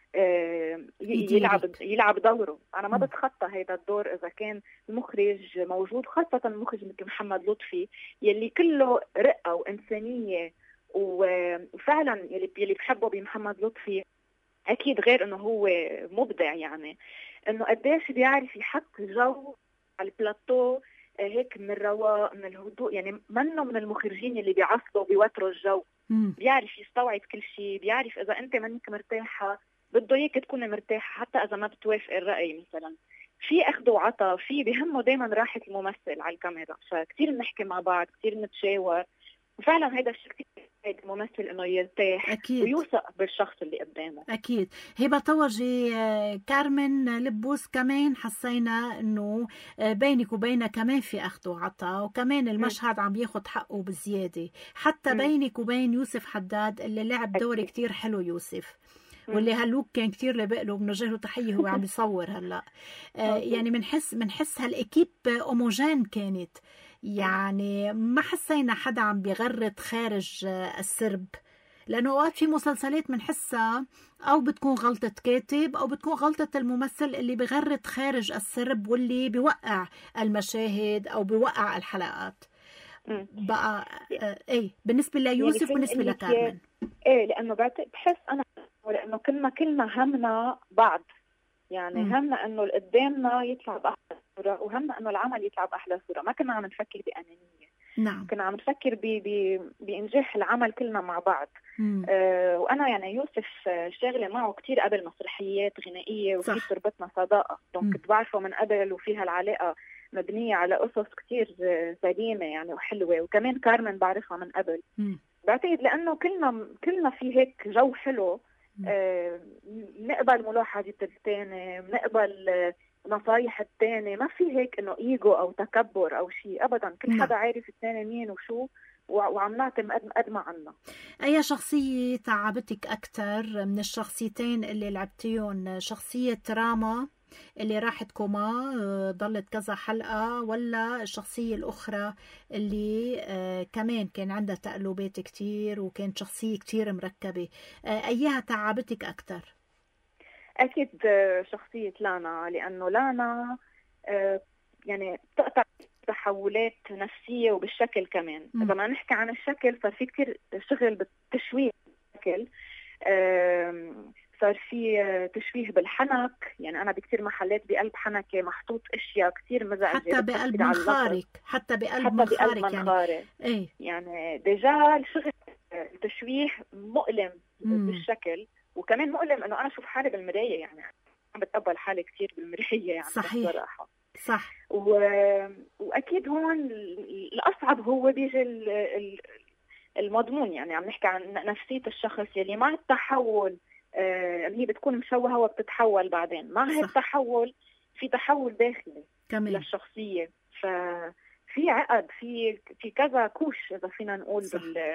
يلعب دوره. أنا ما بتخطى هذا الدور إذا كان المخرج موجود، خاصة المخرج مثل محمد لطفي يلي كله رقة وإنسانية. وفعلا يلي بحبه بمحمد لطفي أكيد غير إنه هو مبدع، يعني إنه قديش بيعرف يحط جو على البلاتو هيك من الرواق من الهدوء. يعني منه من المخرجين اللي بيعصبوا بيوتروا الجو. بيعرف يستوعب كل شيء، بيعرف إذا أنت منك مرتاحة بده إياك تكون مرتاحة حتى إذا ما بتوافق الرأي مثلا. في أخذ وعطاء، في بهمه دايما راحة الممثل على الكاميرا، فكتير نحكي مع بعض، كتير نتشاور، وفعلا هذا الشيء كتير الممثل إنه يرتاح أكيد. ويوثق بالشخص اللي قدامه. أكيد. هبة طوجي، كارمن لبوس كمان حسينا إنه بينك وبينها كمان في أخذ وعطاء، وكمان المشهد عم ياخد حقه بزيادة، حتى بينك وبين يوسف حداد اللي لعب دور كتير حلو يوسف، واللي هاللوك كان كتير لبقله، بنوجه له تحية هو عم يصور هلا. يعني منحس هالإكيب أوموجين كانت، يعني ما حسينا حدا عم بيغرد خارج السرب، لأنه أوقات في مسلسلات منحسها أو بتكون غلطة كاتب أو بتكون غلطة الممثل اللي بيغرد خارج السرب واللي بيوقع المشاهد أو بيوقع الحلقات. بقى بالنسبة ليوسف يعني بالنسبة لكارمن لأنه بحس أنا لأنه كلنا همنا بعض، يعني همنا انه اللي قدامنا يطلع باحلى صوره، وهمنا انه العمل يطلع باحلى صوره. ما كنا عم نفكر بانانيه، نعم. كنا عم نفكر بانجاح العمل كلنا مع بعض. وانا يعني يوسف شاغله معه كتير قبل مسرحيات غنائيه، وفي تربطنا صداقه، كنت بعرفه من قبل، وفيها العلاقه مبنيه على قصص كتير سليمه يعني وحلوه. وكمان كارمن بعرفها من قبل. بعتقد لانه كلنا في هيك جو حلو، نقبل ملاحظه الثاني، بنقبل نصايح الثاني، ما في هيك انه ايجو او تكبر او شيء ابدا. كل حدا عارف الثاني مين وشو، وعم نعطي قد ما عنا. اي شخصيه تعبتك اكثر من الشخصيتين اللي لعبتيهم؟ شخصيه راما اللي راحت كوما ضلت كذا حلقة، ولا الشخصية الأخرى اللي كمان كان عندها تقلبات كتير وكانت شخصية كتير مركبة؟ أيها تعبتك أكتر؟ أكيد شخصية لانا، لأنه لانا يعني بتقطع تحولات نفسية وبالشكل كمان. إذا ما نحكي عن الشكل، صار في كتير شغل بالتشويه بالشكل، صار في تشويه بالحنك. يعني أنا بكتير محلات بقلب حنكة محطوط أشياء كتير مزعجة، حتى بقلب منخارك، حتى بقلب منخارك يعني ديجا الشغل التشويه مؤلم بالشكل، وكمان مؤلم إنه أنا أشوف حالي بالمراية. يعني عم بتقبل حالي كتير بالمراية يعني. صحيح بصراحة صح. وأكيد هون الأصعب هو بيجي المضمون. يعني عم نحكي عن نفسية الشخص يلي مع التحول هي بتكون مشوهة وبتتحول بعدين. مع هالتحول في تحول داخلي كمل للشخصية، ففي عقد، في كذا كوش إذا فينا نقول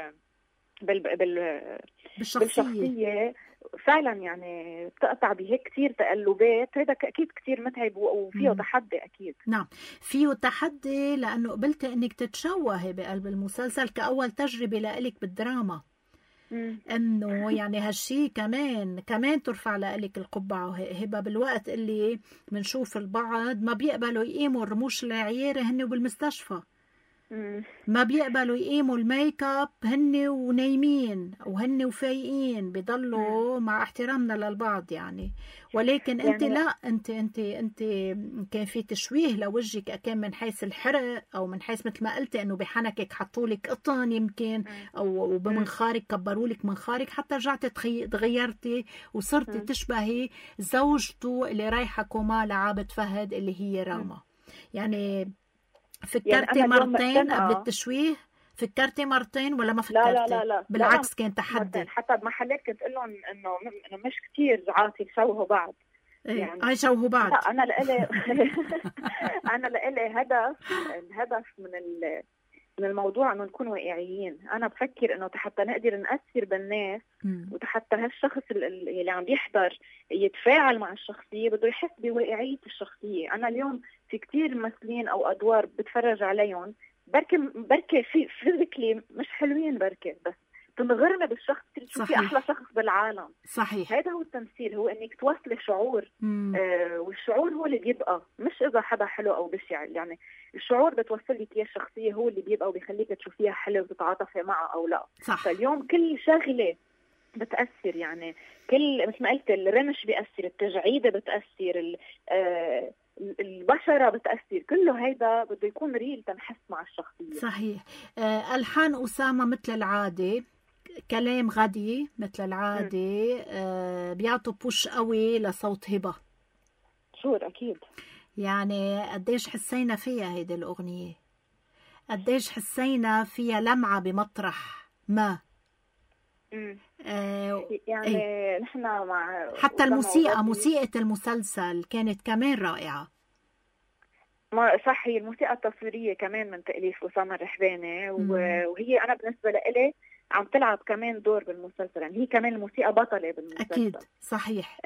بالشخصية فعلا. يعني بتقطع بهيك كتير تقلبات. هذا أكيد كتير متعب وفيه تحدي أكيد. نعم فيه تحدي، لأنه قبلت إنك تتشوهي بقلب المسلسل كأول تجربة لإلك بالدراما. انه يعني هالشي كمان ترفع لك القبعه هبه. بالوقت اللي بنشوف البعض ما بيقبلوا يقيموا الرموش العيارة هن بالمستشفى، ما بيقبلوا يقيموا الميك اب هن ونايمين وهن وفايقين، بيضلوا مع احترامنا للبعض يعني. ولكن انت لا، انت كان في تشويه لوجهك، كان من حيث الحرق او من حيث مثل ما قلت انه بحنكك حطوا لك قطن يمكن، او بمنخارك كبروا لك منخارك، حتى رجعتي تغيرتي وصرتي تشبهي زوجته اللي رايحه كوما لعابد فهد اللي هي راما. يعني فكرتي مرتين قبل التشويه؟ فكرتي مرتين ولا ما فكرتي؟ لا بالعكس كان تحدي. حتى بمحلات كنت اقول لهم انه مش كتير عاطي يشوهوا بعض. يعني يشوهوا بعض. لا انا لإلي الهدف من الموضوع انه نكون واقعيين. انا بفكر انه حتى نقدر نأثر بالناس، وحتى هالشخص اللي عم يحضر يتفاعل مع الشخصية بده يحس بواقعية الشخصية. انا اليوم في كتير ممثلين او ادوار بتفرج عليهم بركة في فيزيكلي مش حلوين، بركة بس تنغرنا بالشخص اللي تشوفي احلى شخص بالعالم. صحيح. هذا هو التمثيل، هو انك توصلي شعور. والشعور هو اللي بيبقى، مش اذا حدا حلو او بشع. يعني الشعور بتوصل لك اياه الشخصيه هو اللي بيبقى وبيخليك تشوفيها حلو وتتعاطفي معها او لا. صح. فاليوم كل شغله بتاثر، يعني كل مثل ما قلت الرمش بيأثر، التجعيده بتأثر، البشرة بتأثر، كله هيدا بده يكون ريل تنحس مع الشخصية. صحيح. ألحان أسامة مثل العادة، كلام غدي مثل العادة، بيعطوا بوش قوي لصوت هبة. شور أكيد. يعني قديش حسينا فيها هيدي الأغنية، قديش حسينا فيها لمعة بمطرح ما. يعني نحن مع حتى موسيقى المسلسل كانت كمان رائعة. صح، هي الموسيقى التصويرية كمان من تأليف أسامة الرحباني، وهي أنا بالنسبة لإلي عم تلعب كمان دور بالمسلسل. يعني هي كمان الموسيقى بطلة بالمسلسل. أكيد صحيح.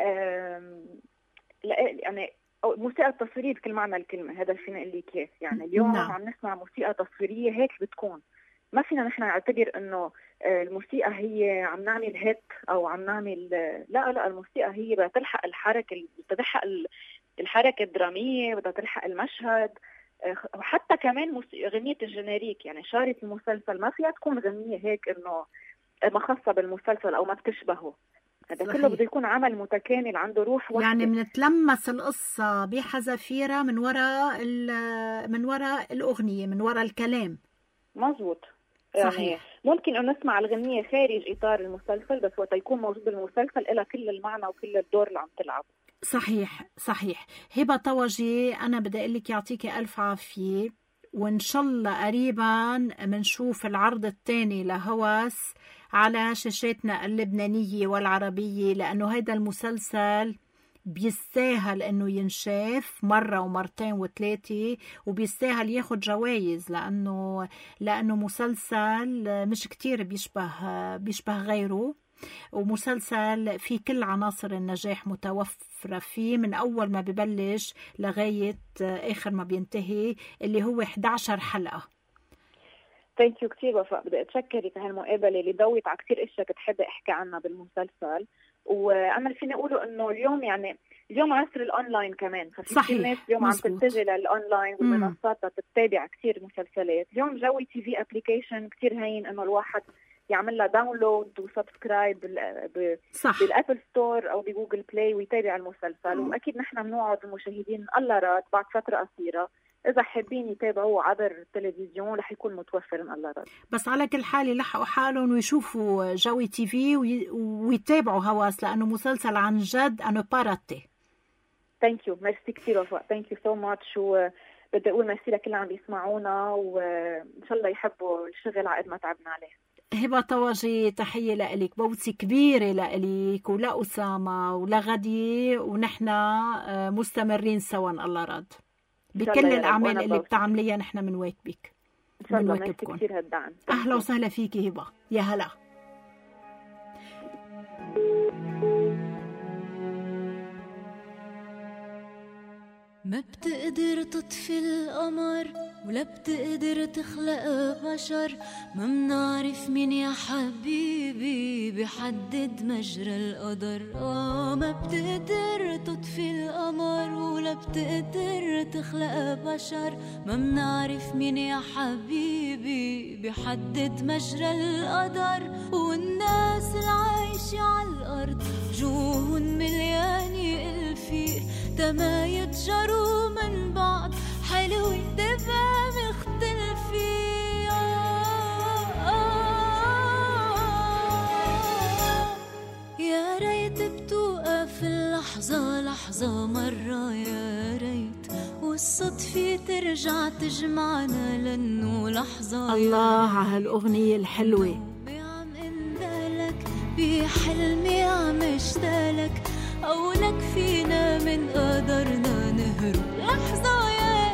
يعني الموسيقى التصويرية بكل معنى الكلمة، هذا فينا نقول لك كيف. يعني اليوم عم نسمع موسيقى تصويرية هيك بتكون، ما فينا نحن نعتبر إنه الموسيقى هي عم نعمل هيت أو عم نعمل لا الموسيقى هي بدها تلحق الحركة، بدها تلحق الحركة الدرامية، بدها تلحق المشهد. وحتى كمان غنية الجنريك، يعني شارة المسلسل ما فيها تكون غنية هيك إنه ما خاصة بالمسلسل أو ما بتشبهه. هذا كله بده يكون عمل متكامل عنده روح وحدة. يعني منتلمس القصة بحذافيرها من وراء الأغنية، من وراء الكلام. مزبوط. صحيح. يعني ممكن أن نسمع الغنية خارج إطار المسلسل، بس وقت يكون موجود بالمسلسل إلى كل المعنى وكل الدور اللي عم تلعب. صحيح. هبة طوجي، أنا بدي أقول لك يعطيك ألف عافية، وإن شاء الله قريبا منشوف العرض الثاني لهوس على شاشاتنا اللبنانية والعربية، لأنه هيدا المسلسل بيستاهل انه ينشاف مرة ومرتين وثلاثة، وبيستاهل ياخد جوائز، لانه مسلسل مش كتير بيشبه غيره، ومسلسل فيه كل عناصر النجاح متوفرة فيه من أول ما ببلش لغاية آخر ما بينتهي، اللي هو 11 حلقة. ثانك يو كثير وفاء، بدي أتشكرك على هالمقابلة اللي ضوت على كثير أشياء كنت حابة أحكي عنها بالمسلسل. وأنا فيني أقوله إنه اليوم عصر الأونلاين كمان، ففي كثير ناس اليوم عم تتجه للأونلاين والمنصات تتابع كثير مسلسلات. اليوم جوي تي في أبليكيشن كثير هين إنه الواحد يعمل لها داونلود وسبسكرايب بالابل ستور او بجوجل بلاي ويتابع المسلسل. واكيد نحن بنوعد المشاهدين الله راد بعد فتره قصيره اذا حابين يتابعوه عبر التلفزيون رح يكون متوفر ان الله راد. بس على كل حال يلحقوا حالهم ويشوفوا جوي تي في ويتابعوا هواس، لانه مسلسل عن جد انو باراتي. ثانك يو، ميرسي كثير وفاء، ثانك يو سو ماتش. وبدي اقول ميرسي لكل اللي عم بيسمعونا، وان شاء الله يحبوا الشغل على قد ما تعبنا عليه. هبة طوجي، تحية لإلك، بوسة كبيرة لإلك ولا أسامة ولا غدي، ونحن مستمرين سوا الله راد بكل الأعمال اللي بتعمليها. نحن منواكبك إن شاء الله. ميرسي كثير هالدعم. أهلا وسهلا فيكي هبة، يا هلا. ما بتقدر تطفي القمر ولا بتقدر تخلق بشر، ما منعرف مين يا حبيبي بيحدد مجرى القدر. ما بتقدر تطفي القمر ولا بتقدر تخلق بشر، ما منعرف مين يا حبيبي بيحدد مجرى القدر. والناس العايشة على الأرض جوهن مليانة الفير، تما يتجروا من بعض حلوة دفا مختلفين. يا ريت بتوقف اللحظة لحظة مرة، يا ريت والصدفة ترجع تجمعنا لأنه لحظة. الله على هالأغنية الحلوة. عم اندلك بحلمي عم اشتالك، أولك فينا من قدرنا نهرب لحظة.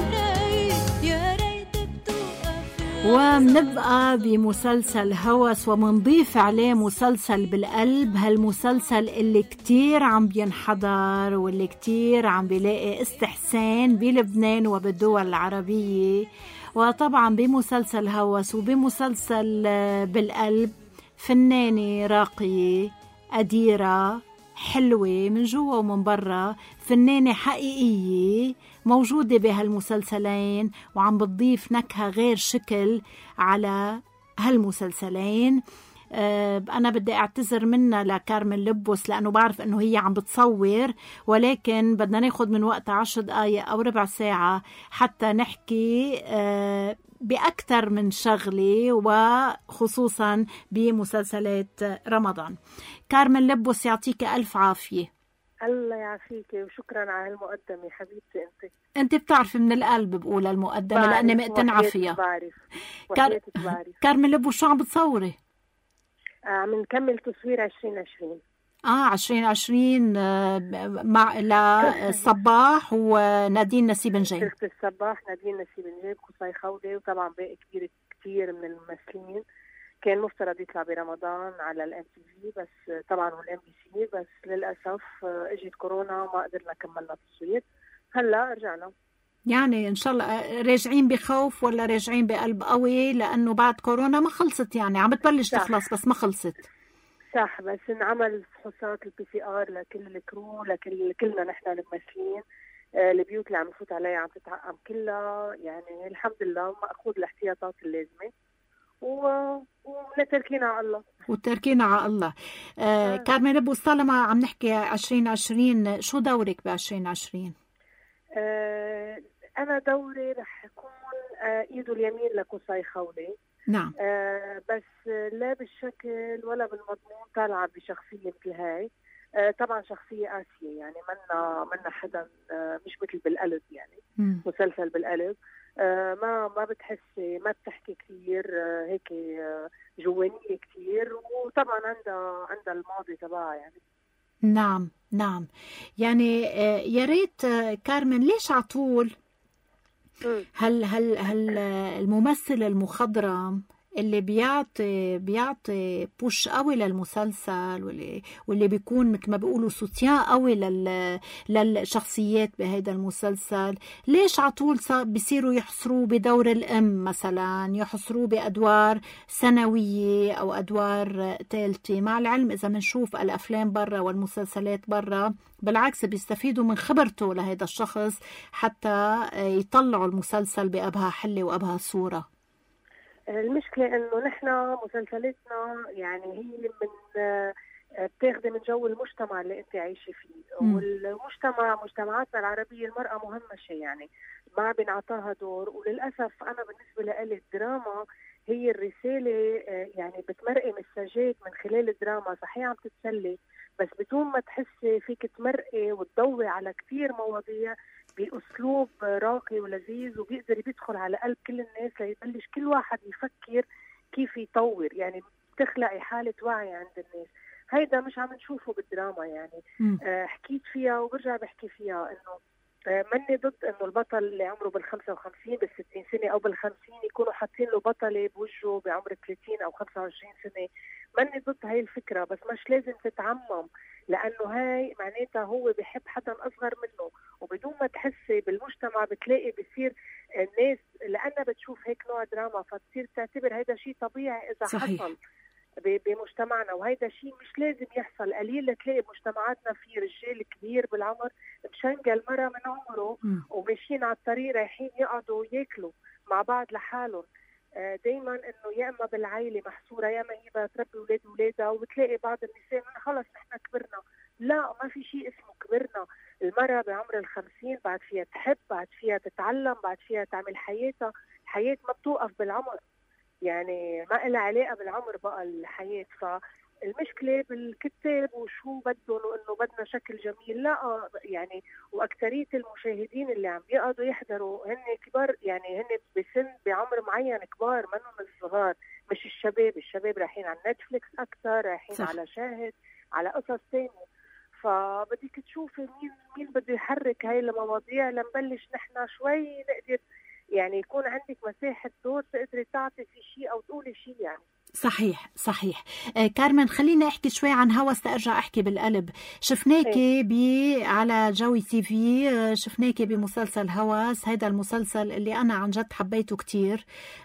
يا ريت بتوقف. ومنبقى بمسلسل هوس ومنضيف عليه مسلسل بالقلب، هالمسلسل اللي كتير عم بينحضر واللي كتير عم بيلاقي استحسان بلبنان وبالدول العربية. وطبعا بمسلسل هوس وبمسلسل بالقلب فنانة راقية قديرة حلوة من جوا ومن برا، فنانة حقيقية موجودة بهالمسلسلين وعم بتضيف نكهة غير شكل على هالمسلسلين. أنا بدي أعتذر منها لكارمن لبوس لأنه بعرف أنه هي عم بتصور، ولكن بدنا ناخد من وقتها 10 دقايق أو ربع ساعة حتى نحكي بأكثر من شغلة، وخصوصا بمسلسلات رمضان. كارمن لبوس، يعطيك ألف عافية. الله يعافيكي وشكرا على هالمقدمة حبيبتي. انت بتعرفي من القلب بقول المقدمة لأني مقتنعة فيها. كارمن لبوس، شو عم بتصوري؟ عم نكمل تصوير 2020. 2020 مع الصباح ونادين نسيب نجيب. الصباح نادين نسيب نجيب قصي خولي، وطبعا باقي كتير من الممثلين. كان مفترض يطلع برمضان على الام تي في بس طبعا والام بي سي، بس للاسف اجت كورونا وما قدرنا كملنا التصوير. هلا رجعنا يعني ان شاء الله. راجعين بخوف ولا راجعين بقلب قوي؟ لانه بعد كورونا ما خلصت، يعني عم بتبلش تخلص بس ما خلصت. صح، بس انعمل فحوصات البي سي ار لكل الكرو، كلنا نحن الممثلين. البيوت اللي عم نفوت عليها عم تتعقم كلها، يعني الحمد لله مأخوذ الاحتياطات اللازمه. ونتركينا على الله. وتركينا على الله. كارمن لبوس، طالما عم نحكي 2020، شو دورك ب 2020؟ أنا دوري رح يكون إيده اليمين لقصي خولي. نعم. بس لا بالشكل ولا بالمضمون طالعة بشخصية مثل هاي. طبعا شخصية قاسية، يعني منا حدا مش مثل بالقلب، يعني مسلسل بالقلب. ما بتحسي، ما بتحكي كثير، هيك جوانية كثير، وطبعا عندها الماضي تبعها يعني. نعم نعم. يعني يا ريت كارمن، ليش عطول هل الممثل المخضرم اللي بيعطي بوش قوي للمسلسل، واللي بيكون مثل ما بيقولوا سوتيان قوي للشخصيات بهذا المسلسل، ليش عطول بيصيروا يحصروه بدور الأم مثلا، يحصروه بأدوار ثانوية أو أدوار ثالثة؟ مع العلم إذا منشوف الأفلام برا والمسلسلات برا بالعكس بيستفيدوا من خبرته لهذا الشخص حتى يطلعوا المسلسل بأبهى حلة وأبهى صورة. المشكلة إنه نحن مسلسلاتنا يعني هي من بتاخدي من جو المجتمع اللي أنت عايشة فيه، مجتمعاتنا العربية المرأة مهمة شيء، يعني ما بنعطاها دور. وللأسف أنا بالنسبة لي الدراما هي الرسالة، يعني بتمرقي مساجات من خلال الدراما. صحيح عم تتسلي، بس بدون ما تحسي فيك تمرقي وتضوي على كتير مواضيع بأسلوب راقي ولذيذ، وبيقدر يدخل على قلب كل الناس ليبلش كل واحد يفكر كيف يطور، يعني بتخلقي حالة وعي عند الناس. هيدا مش عم نشوفه بالدراما يعني. حكيت فيها وبرجع بحكي فيها إنه مني ضد إنه البطل اللي عمره بال55 بال60 سنة أو بال50 يكونوا حاطين له بطلة بوجهه بعمر 30 أو 25 سنة. مني ضد هاي الفكرة، بس مش لازم تتعمم، لأنه هاي معناتها هو بيحب حدا أصغر منه، وبدون ما تحسي بالمجتمع بتلاقي بيصير الناس لأنها بتشوف هيك نوع دراما فتصير تعتبر هيدا شيء طبيعي إذا صحيح. حصل بمجتمعنا، وهيدا شيء مش لازم يحصل. قليل تلاقي بمجتمعاتنا في رجال كبير بالعمر مشنقل مرة من عمره وماشيين على الطريق رايحين يقعدوا ياكلوا مع بعض لحالهم. دايما انه يا اما بالعائله محصوره يا اما هي بتربي اولادها، وبتلاقي بعض النساء خلص نحن كبرنا. لا، ما في شيء اسمه كبرنا. المرأة بعمر ال50 بعد فيها تحب، بعد فيها تتعلم، بعد فيها تعمل حياتها. الحياة ما بتوقف بالعمر، يعني ما لها علاقة بالعمر بقى الحياة. فالمشكلة بالكتاب وشو بدهم، وإنه بدنا شكل جميل. لا يعني، وأكثرية المشاهدين اللي عم بيقعدوا يحضروا هن كبار، يعني هن بسن بعمر معين كبار، منهم الصغار، مش الشباب رايحين على نتفليكس أكثر، رايحين صح. على شاهد، على قصص تانية. فبدك تشوفي مين بده يحرك هاي المواضيع لنبلش نحن شوي نقدر يعني يكون عندك مساحة دور تقدري تعطي في شيء أو تقولي شيء يعني. صحيح. كارمن، خلينا احكي شوي عن هوس تأرجع احكي بالقلب. شفناكي على جوي تي في، شفناكي بمسلسل هوس. هذا المسلسل اللي انا عن جد حبيته كتير،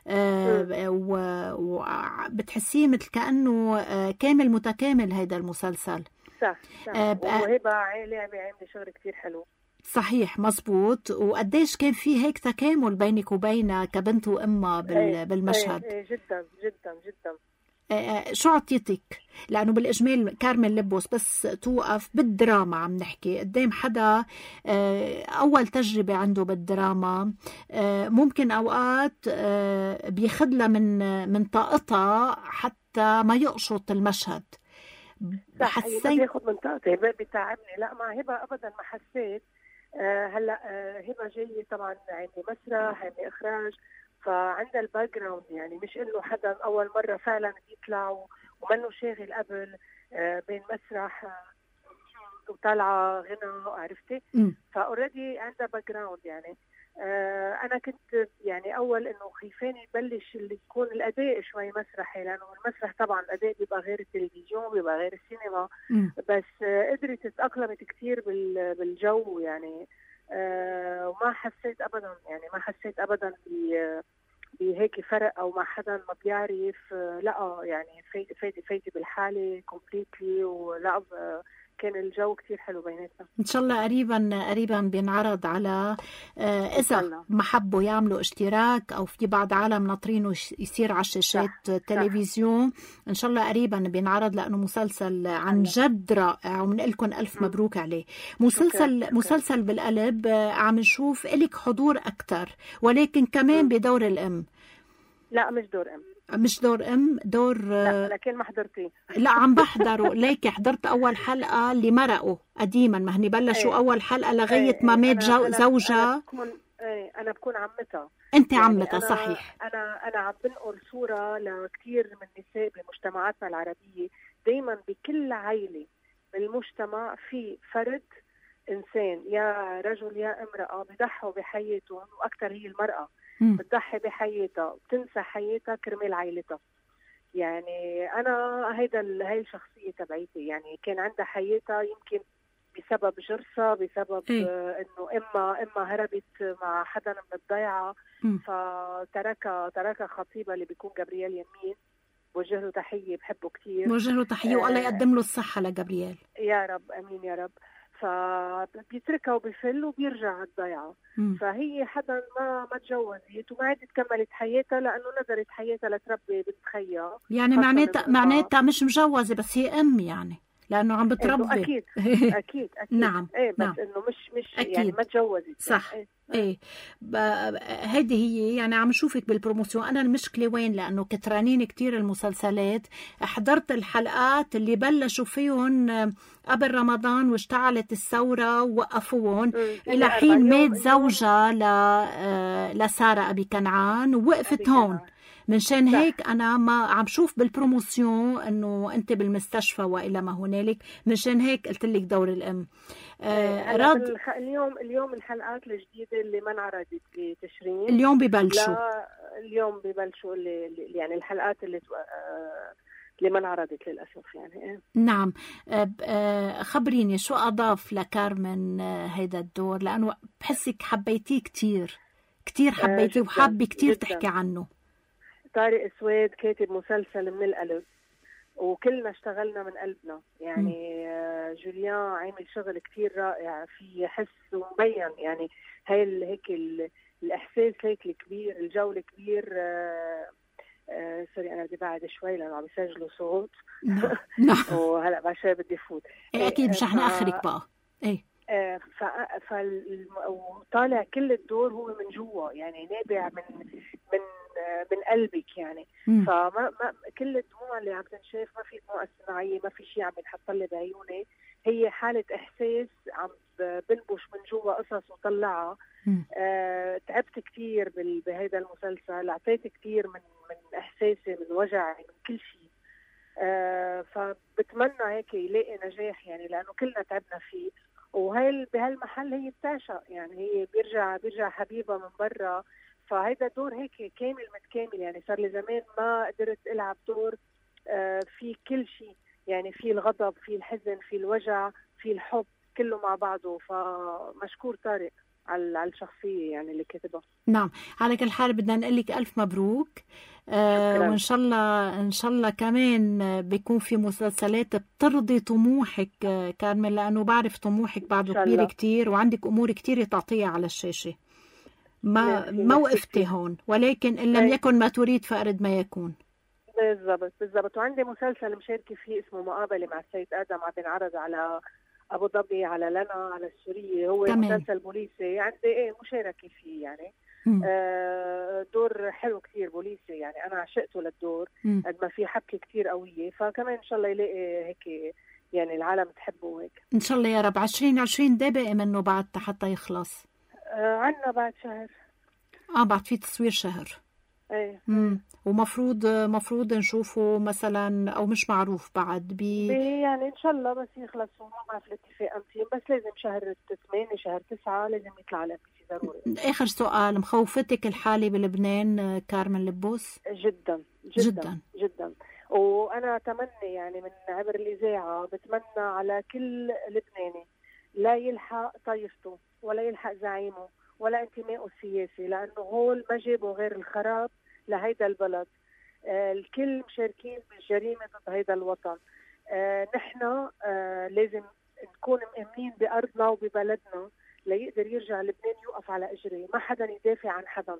وبتحسيه مثل كأنه كامل متكامل هذا المسلسل. صح. وهبة عاملة شغل كتير حلو. صحيح، مزبوط. وقديش كان في هيك تكامل بينك وبينها كبنت وأمها بالمشهد؟ جدا جدا جدا. شو عطيتك؟ لأنه بالإجمال كارمن لبوس بس توقف بالدراما، عم نحكي قدام حدا أول تجربة عنده بالدراما، ممكن أوقات بيخدلها من طاقتها حتى ما يقشط المشهد. حسيت ياخد من طاقتي، بتعبني. لا، مع هبة أبدا ما حسيت. هلا هبة جاية طبعا عندي مسرح، عندي إخراج، فعندها الباك جراوند، يعني مش إنه حدا أول مرة فعلا بيطلع ومنه شاغل قبل بين مسرح وطالعة غنى، عرفتي؟ فأوريدي عندها باك جراوند يعني. أنا كنت يعني أول إنه خيفان يبلش اللي يكون الأداء شوي مسرحي، لأنه المسرح طبعا الأداء بيبقى غير التلفزيون، بيبقى غير السينما. بس قدرت تتأقلمت كتير بالجو يعني. وما حسيت أبدا، يعني ما حسيت أبدا بهيك فرق أو مع حدا ما بيعرف. لا يعني فايدة بالحالة كومبليتلي. ولا كان الجو كتير حلو بيناتنا. ان شاء الله قريبا بينعرض على اذا ما حبوا يعملوا اشتراك او في بعض عالم ناطرينه يصير على شاشات تلفزيون. ان شاء الله قريبا بينعرض لانه مسلسل عن جد رائع وبنقول لكم الف مبروك عليه. مسلسل بالقلب عم نشوف إلك حضور اكثر ولكن كمان بدور الام. لا مش دور ام دور لا لكن ما حضرتيه. لا عم بحضره. ليك حضرت اول حلقه اللي مرقوا قديما ما هني بلشوا اول حلقه لغايه ما مات زوجها. انا بكون عمتها. انت يعني عمتها صحيح. انا عم بنقل صوره لكثير من النساء بمجتمعاتنا العربيه. دايما بكل عائله بالمجتمع في فرد انسان يا رجل يا امراه بيضحوا بحياتهم واكثر هي المراه بتضحي بحياتها بتنسى حياتها كرمال عائلتها. يعني انا هاي الشخصيه تبعيتي. يعني كان عندها حياتها يمكن بسبب جرسها بسبب انه اما هربت مع حدا من الضيعه فتركها خطيبها اللي بيكون جابرييل يمين. وجه له تحيه بحبه كثير. وجه له تحيه والله يقدم له الصحه لجابرييل. يا رب امين يا رب. فبيتركها وبيفل وبيرجع على الضيعه. فهي حدا ما تجوزت وما عادت كملت حياتها لانه نذرت حياتها لتربي بنت خيها. يعني معناتها مش مجوزه بس هي ام يعني لانه عم بتربي. اكيد نعم بس نعم. انه مش يعني ما تجوزت صح. هيدي هي يعني عم شوفك بالبروموسيون. انا المشكله وين لانه كترانين كتير المسلسلات. حضرت الحلقات اللي بلشوا فيهم قبل رمضان واشتعلت الثوره ووقفوهم الى حين مات زوجها لساره ابي كنعان ووقفت هون. منشان هيك أنا ما عم شوف بالبروموسيون أنه أنت بالمستشفى وإلى ما هنالك. منشان هيك قلت لك دور الأم. اليوم الحلقات الجديدة اللي ما انعرضت بتشرين اليوم ببلشوا اللي يعني الحلقات اللي ما انعرضت للأسف يعني. نعم. خبريني شو أضاف لكارمن هيدا الدور لأنه بحسك حبيتيه كتير حبيتيه وحابة كتير تحكي عنه. طارق سويد كاتب مسلسل من القلب وكلنا اشتغلنا من قلبنا. يعني جوليان عامل شغل كتير رائع في حس ومبين. يعني هيك الإحساس هيك الكبير الجو الكبير. سوري أنا بدي بعد شوي لأنه عم يسجلوا صوت. وهلأ بعد شوي بدي فوت. أكيد مش رح نأخرك بقى. وطالع كل الدور هو من جوا يعني نابع من قلبك يعني. فما كل الدموع اللي عم تنشاف ما في دموع صناعيه ما في شيء عم يتحط لي بعيوني. هي حاله احساس عم بنبش من جوا قصص وطلعها. تعبت كثير بهذا المسلسل. اعطيت كثير من احساسي من وجعي من كل شيء. فبتمنى هيك يلاقي نجاح يعني لانه كلنا تعبنا فيه. وهي بهالمحل هي بتعشق يعني هي بيرجع حبيبها من برا. فهيدا دور هيك كامل متكامل يعني. صار لي زمان ما قدرت ألعب دور في كل شيء يعني في الغضب في الحزن في الوجع في الحب كله مع بعضه. فمشكور طارق على الشخصية يعني اللي كتبها. نعم. على كل حال بدنا نقول لك ألف مبروك. وإن شاء الله كمان بيكون في مسلسلات بترضي طموحك كارمن لأنه بعرف طموحك بعده كبير كتير وعندك أمور كتير تعطيها على الشاشة. ما وقفتي هون ولكن إن لم يكن ما تريد فأرد ما يكون. بالضبط. وعندي مسلسل مشاركة فيه اسمه مقابلة مع السيد آدم عم بينعرض على أبو ظبي على لنا على السورية. هو مسلسل بوليسي عندي مشاركة فيه يعني. دور حلو كتير بوليسي يعني أنا عشقته للدور قد ما في حبكة كتير قوية. فكمان إن شاء الله يلاقي هيك يعني العالم تحبه هيك إن شاء الله يا رب. 2020 ده بقى منه بعد حتى يخلص. عنا بعد شهر. بعد في تصوير شهر. ومفروض نشوفه مثلا او مش معروف بعد يعني ان شاء الله بس يخلصوا ما بعرف الاتفاق امتى بس لازم شهر 8 شهر 9 لازم يطلع على بي ضروري. اخر سؤال. مخوفتك الحالة بلبنان كارمن لبوس؟ جدا جدا جدا. وانا اتمنى يعني من عبر الاذاعه بتمنى على كل لبناني لا يلحق طائفته ولا يلحق زعيمه ولا انتمائه السياسي لانه هول ما جابوا غير الخراب لهيدا البلد. الكل مشاركين بالجريمة ضد هيدا الوطن. نحن لازم نكون مأمنين بأرضنا وببلدنا ليقدر يرجع لبنان يوقف على إجري. ما حدا يدافع عن حدا،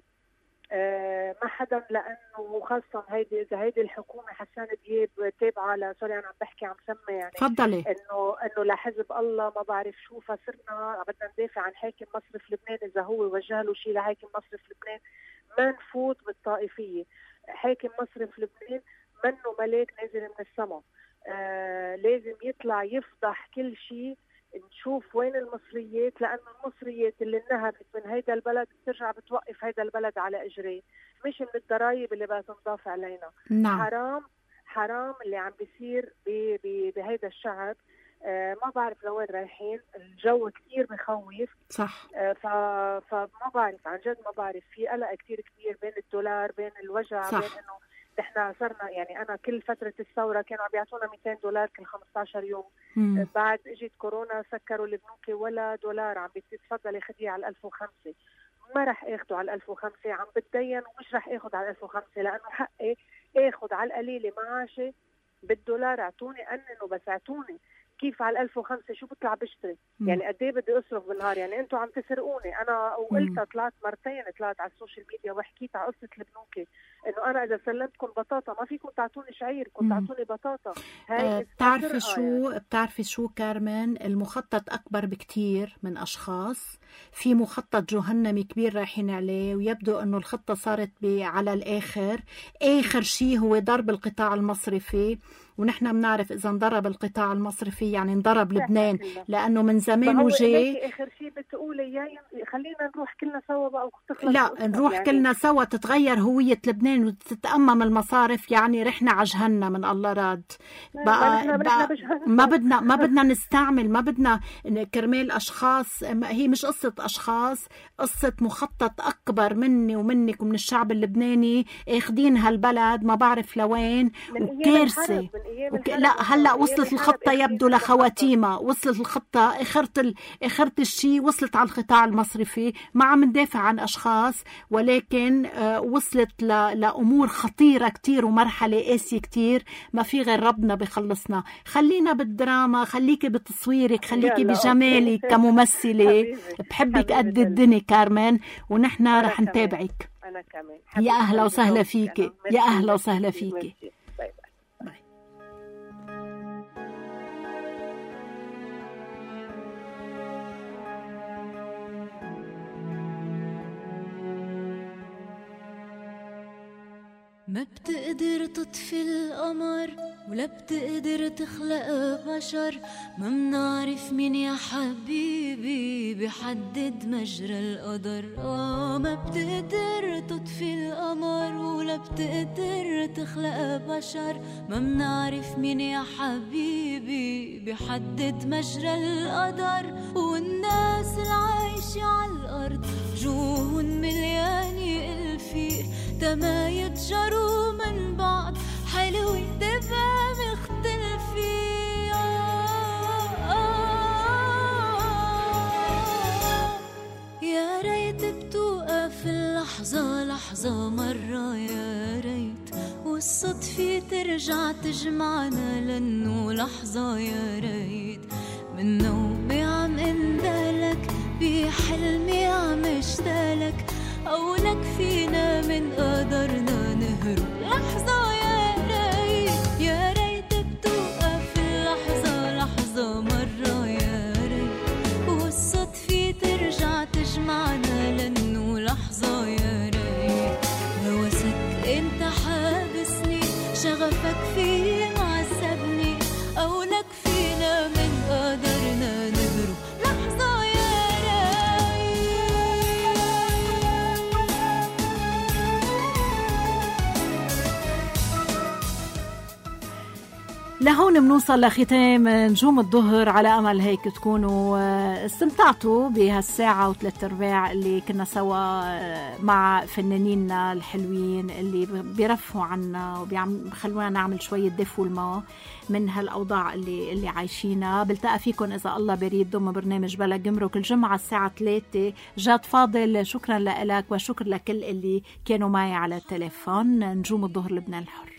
ما حدا، لأنه خاصة إذا هيدي الحكومة حسان دياب تابعة سوري أنا عم بحكي عم سمي يعني تفضلي إنه لحزب الله ما بعرف شو، فصرنا بدنا ندافع عن حاكم مصرف لبنان إذا هو وجه له شيء لحاكم مصرف لبنان. ما نفوت بالطائفية. حاكم مصرف لبنان منه ملاك نازل من السماء، لازم يطلع يفضح كل شيء. نشوف وين المصريات، لأن المصريات اللي انهبت من هيدا البلد بترجع بتوقف هيدا البلد على إجريه، مش من الضرائب اللي بقى تنضاف علينا. نعم. حرام اللي عم بيصير بهيدا الشعب. ما بعرف لوين رايحين، الجو كتير بخوف. صح. فما بعرف عن جد، ما بعرف، في قلق كتير كبير بين الدولار، بين الوجع، صح. بين انه نحن صرنا يعني انا كل فتره الثوره كانوا عم بيعطونا $200 كل 15 يوم. بعد اجت كورونا سكروا البنوك ولا $1 عم بتتفضلي خديه على 1005. ما رح اخده على 1005، عم بتدين ومش رح اخد على 1005 لانه حقي اخد على القليله معاشي $1. اعطوني انه بس اعطوني. كيف على 1005 شو بطلع بشتري؟ يعني قد ايه بدي اصرف بالنهار؟ يعني انتم عم تسرقوني. انا وقلتها، طلعت مرتين طلعت على السوشيال ميديا وحكيت على قصه البنوك، انه انا اذا سلمتكم بطاطا ما فيكم تعطوني شعير، كنت تعطوني بطاطا. هاي بتعرفي شو كارمن؟ المخطط اكبر بكتير من اشخاص. في مخطط جهنمي كبير رايحين عليه، ويبدو انه الخطه صارت على الاخر. اخر شيء هو ضرب القطاع المصرفي، ونحن بنعرف اذا انضرب القطاع المصرفي يعني انضرب لبنان، لانه من زمان وجاي. اخر شيء بتقولي خلينا نروح كلنا سوا بقى وتخلص. لا نروح يعني كلنا سوا، تتغير هويه لبنان وتتأمم المصارف، يعني رحنا على جهنم من الله راد. بقى ما بدنا نستعمل، ما بدنا كرمال اشخاص. هي مش قصه اشخاص، قصه مخطط اكبر مني ومنك ومن الشعب اللبناني، اخدين هالبلد ما بعرف لوين، وكارثه. لا هلا وصلت الخطه يبدو لخواتيمها، وصلت الخطه اخرت الشيء، وصلت على القطاع المصرفي. ما عم ندافع عن اشخاص، ولكن وصلت لامور خطيره كتير ومرحله قاسيه كتير. ما في غير ربنا بخلصنا. خلينا بالدراما، خليكي بتصويرك، خليكي بجمالك كممثله. بحبك قد الدنيا كارمن، ونحن رح نتابعك. انا كمان. يا اهلا وسهلا فيكي، يا اهلا وسهلا فيكي. ما بتقدر تطفي القمر ولا بتقدر تخلق بشر، ما منعرف مين يا حبيبي بيحدد مجرى القدر. ما بتقدر تطفي القمر ولا بتقدر تخلق بشر، ما منعرف مين يا حبيبي بيحدد مجرى القدر. والناس العايشة على الأرض جوهن مليانة الفي تما يتجروا من بعض، حلوة تبقى مختلفة. يا ريت بتوقف اللحظة لحظة مرة، يا ريت والصدفة ترجع تجمعنا لأنه لحظة. يا ريت من نومي عم اندلك، بحلمي عم اشتالك، أو لك فينا من قدرنا نهرب لحظة. يا ريت يا ريت بتوقف اللحظة لحظة مرة، يا ريت والصدفة ترجع تجمعنا لأنه لحظة. يا ريت هوسك انت حابسني، شغفك فيه معذبني، أو لك فينا من قدرنا نهرب لحظة. لهون منوصل لختام نجوم الظهر، على أمل هيك تكونوا استمتعتوا بهالساعة و3/4 اللي كنا سوا مع فنانيننا الحلوين اللي بيرفعوا عنا وبيخلونا نعمل شوية دفء والماء من هالأوضاع اللي عايشينها. بلتقى فيكم إذا الله بريد ضمن برنامج بلا جمرك الجمعة الساعة 3. جاد فاضل، شكرا لك وشكر لكل اللي كانوا معي على التليفون. نجوم الظهر لبنان الحر.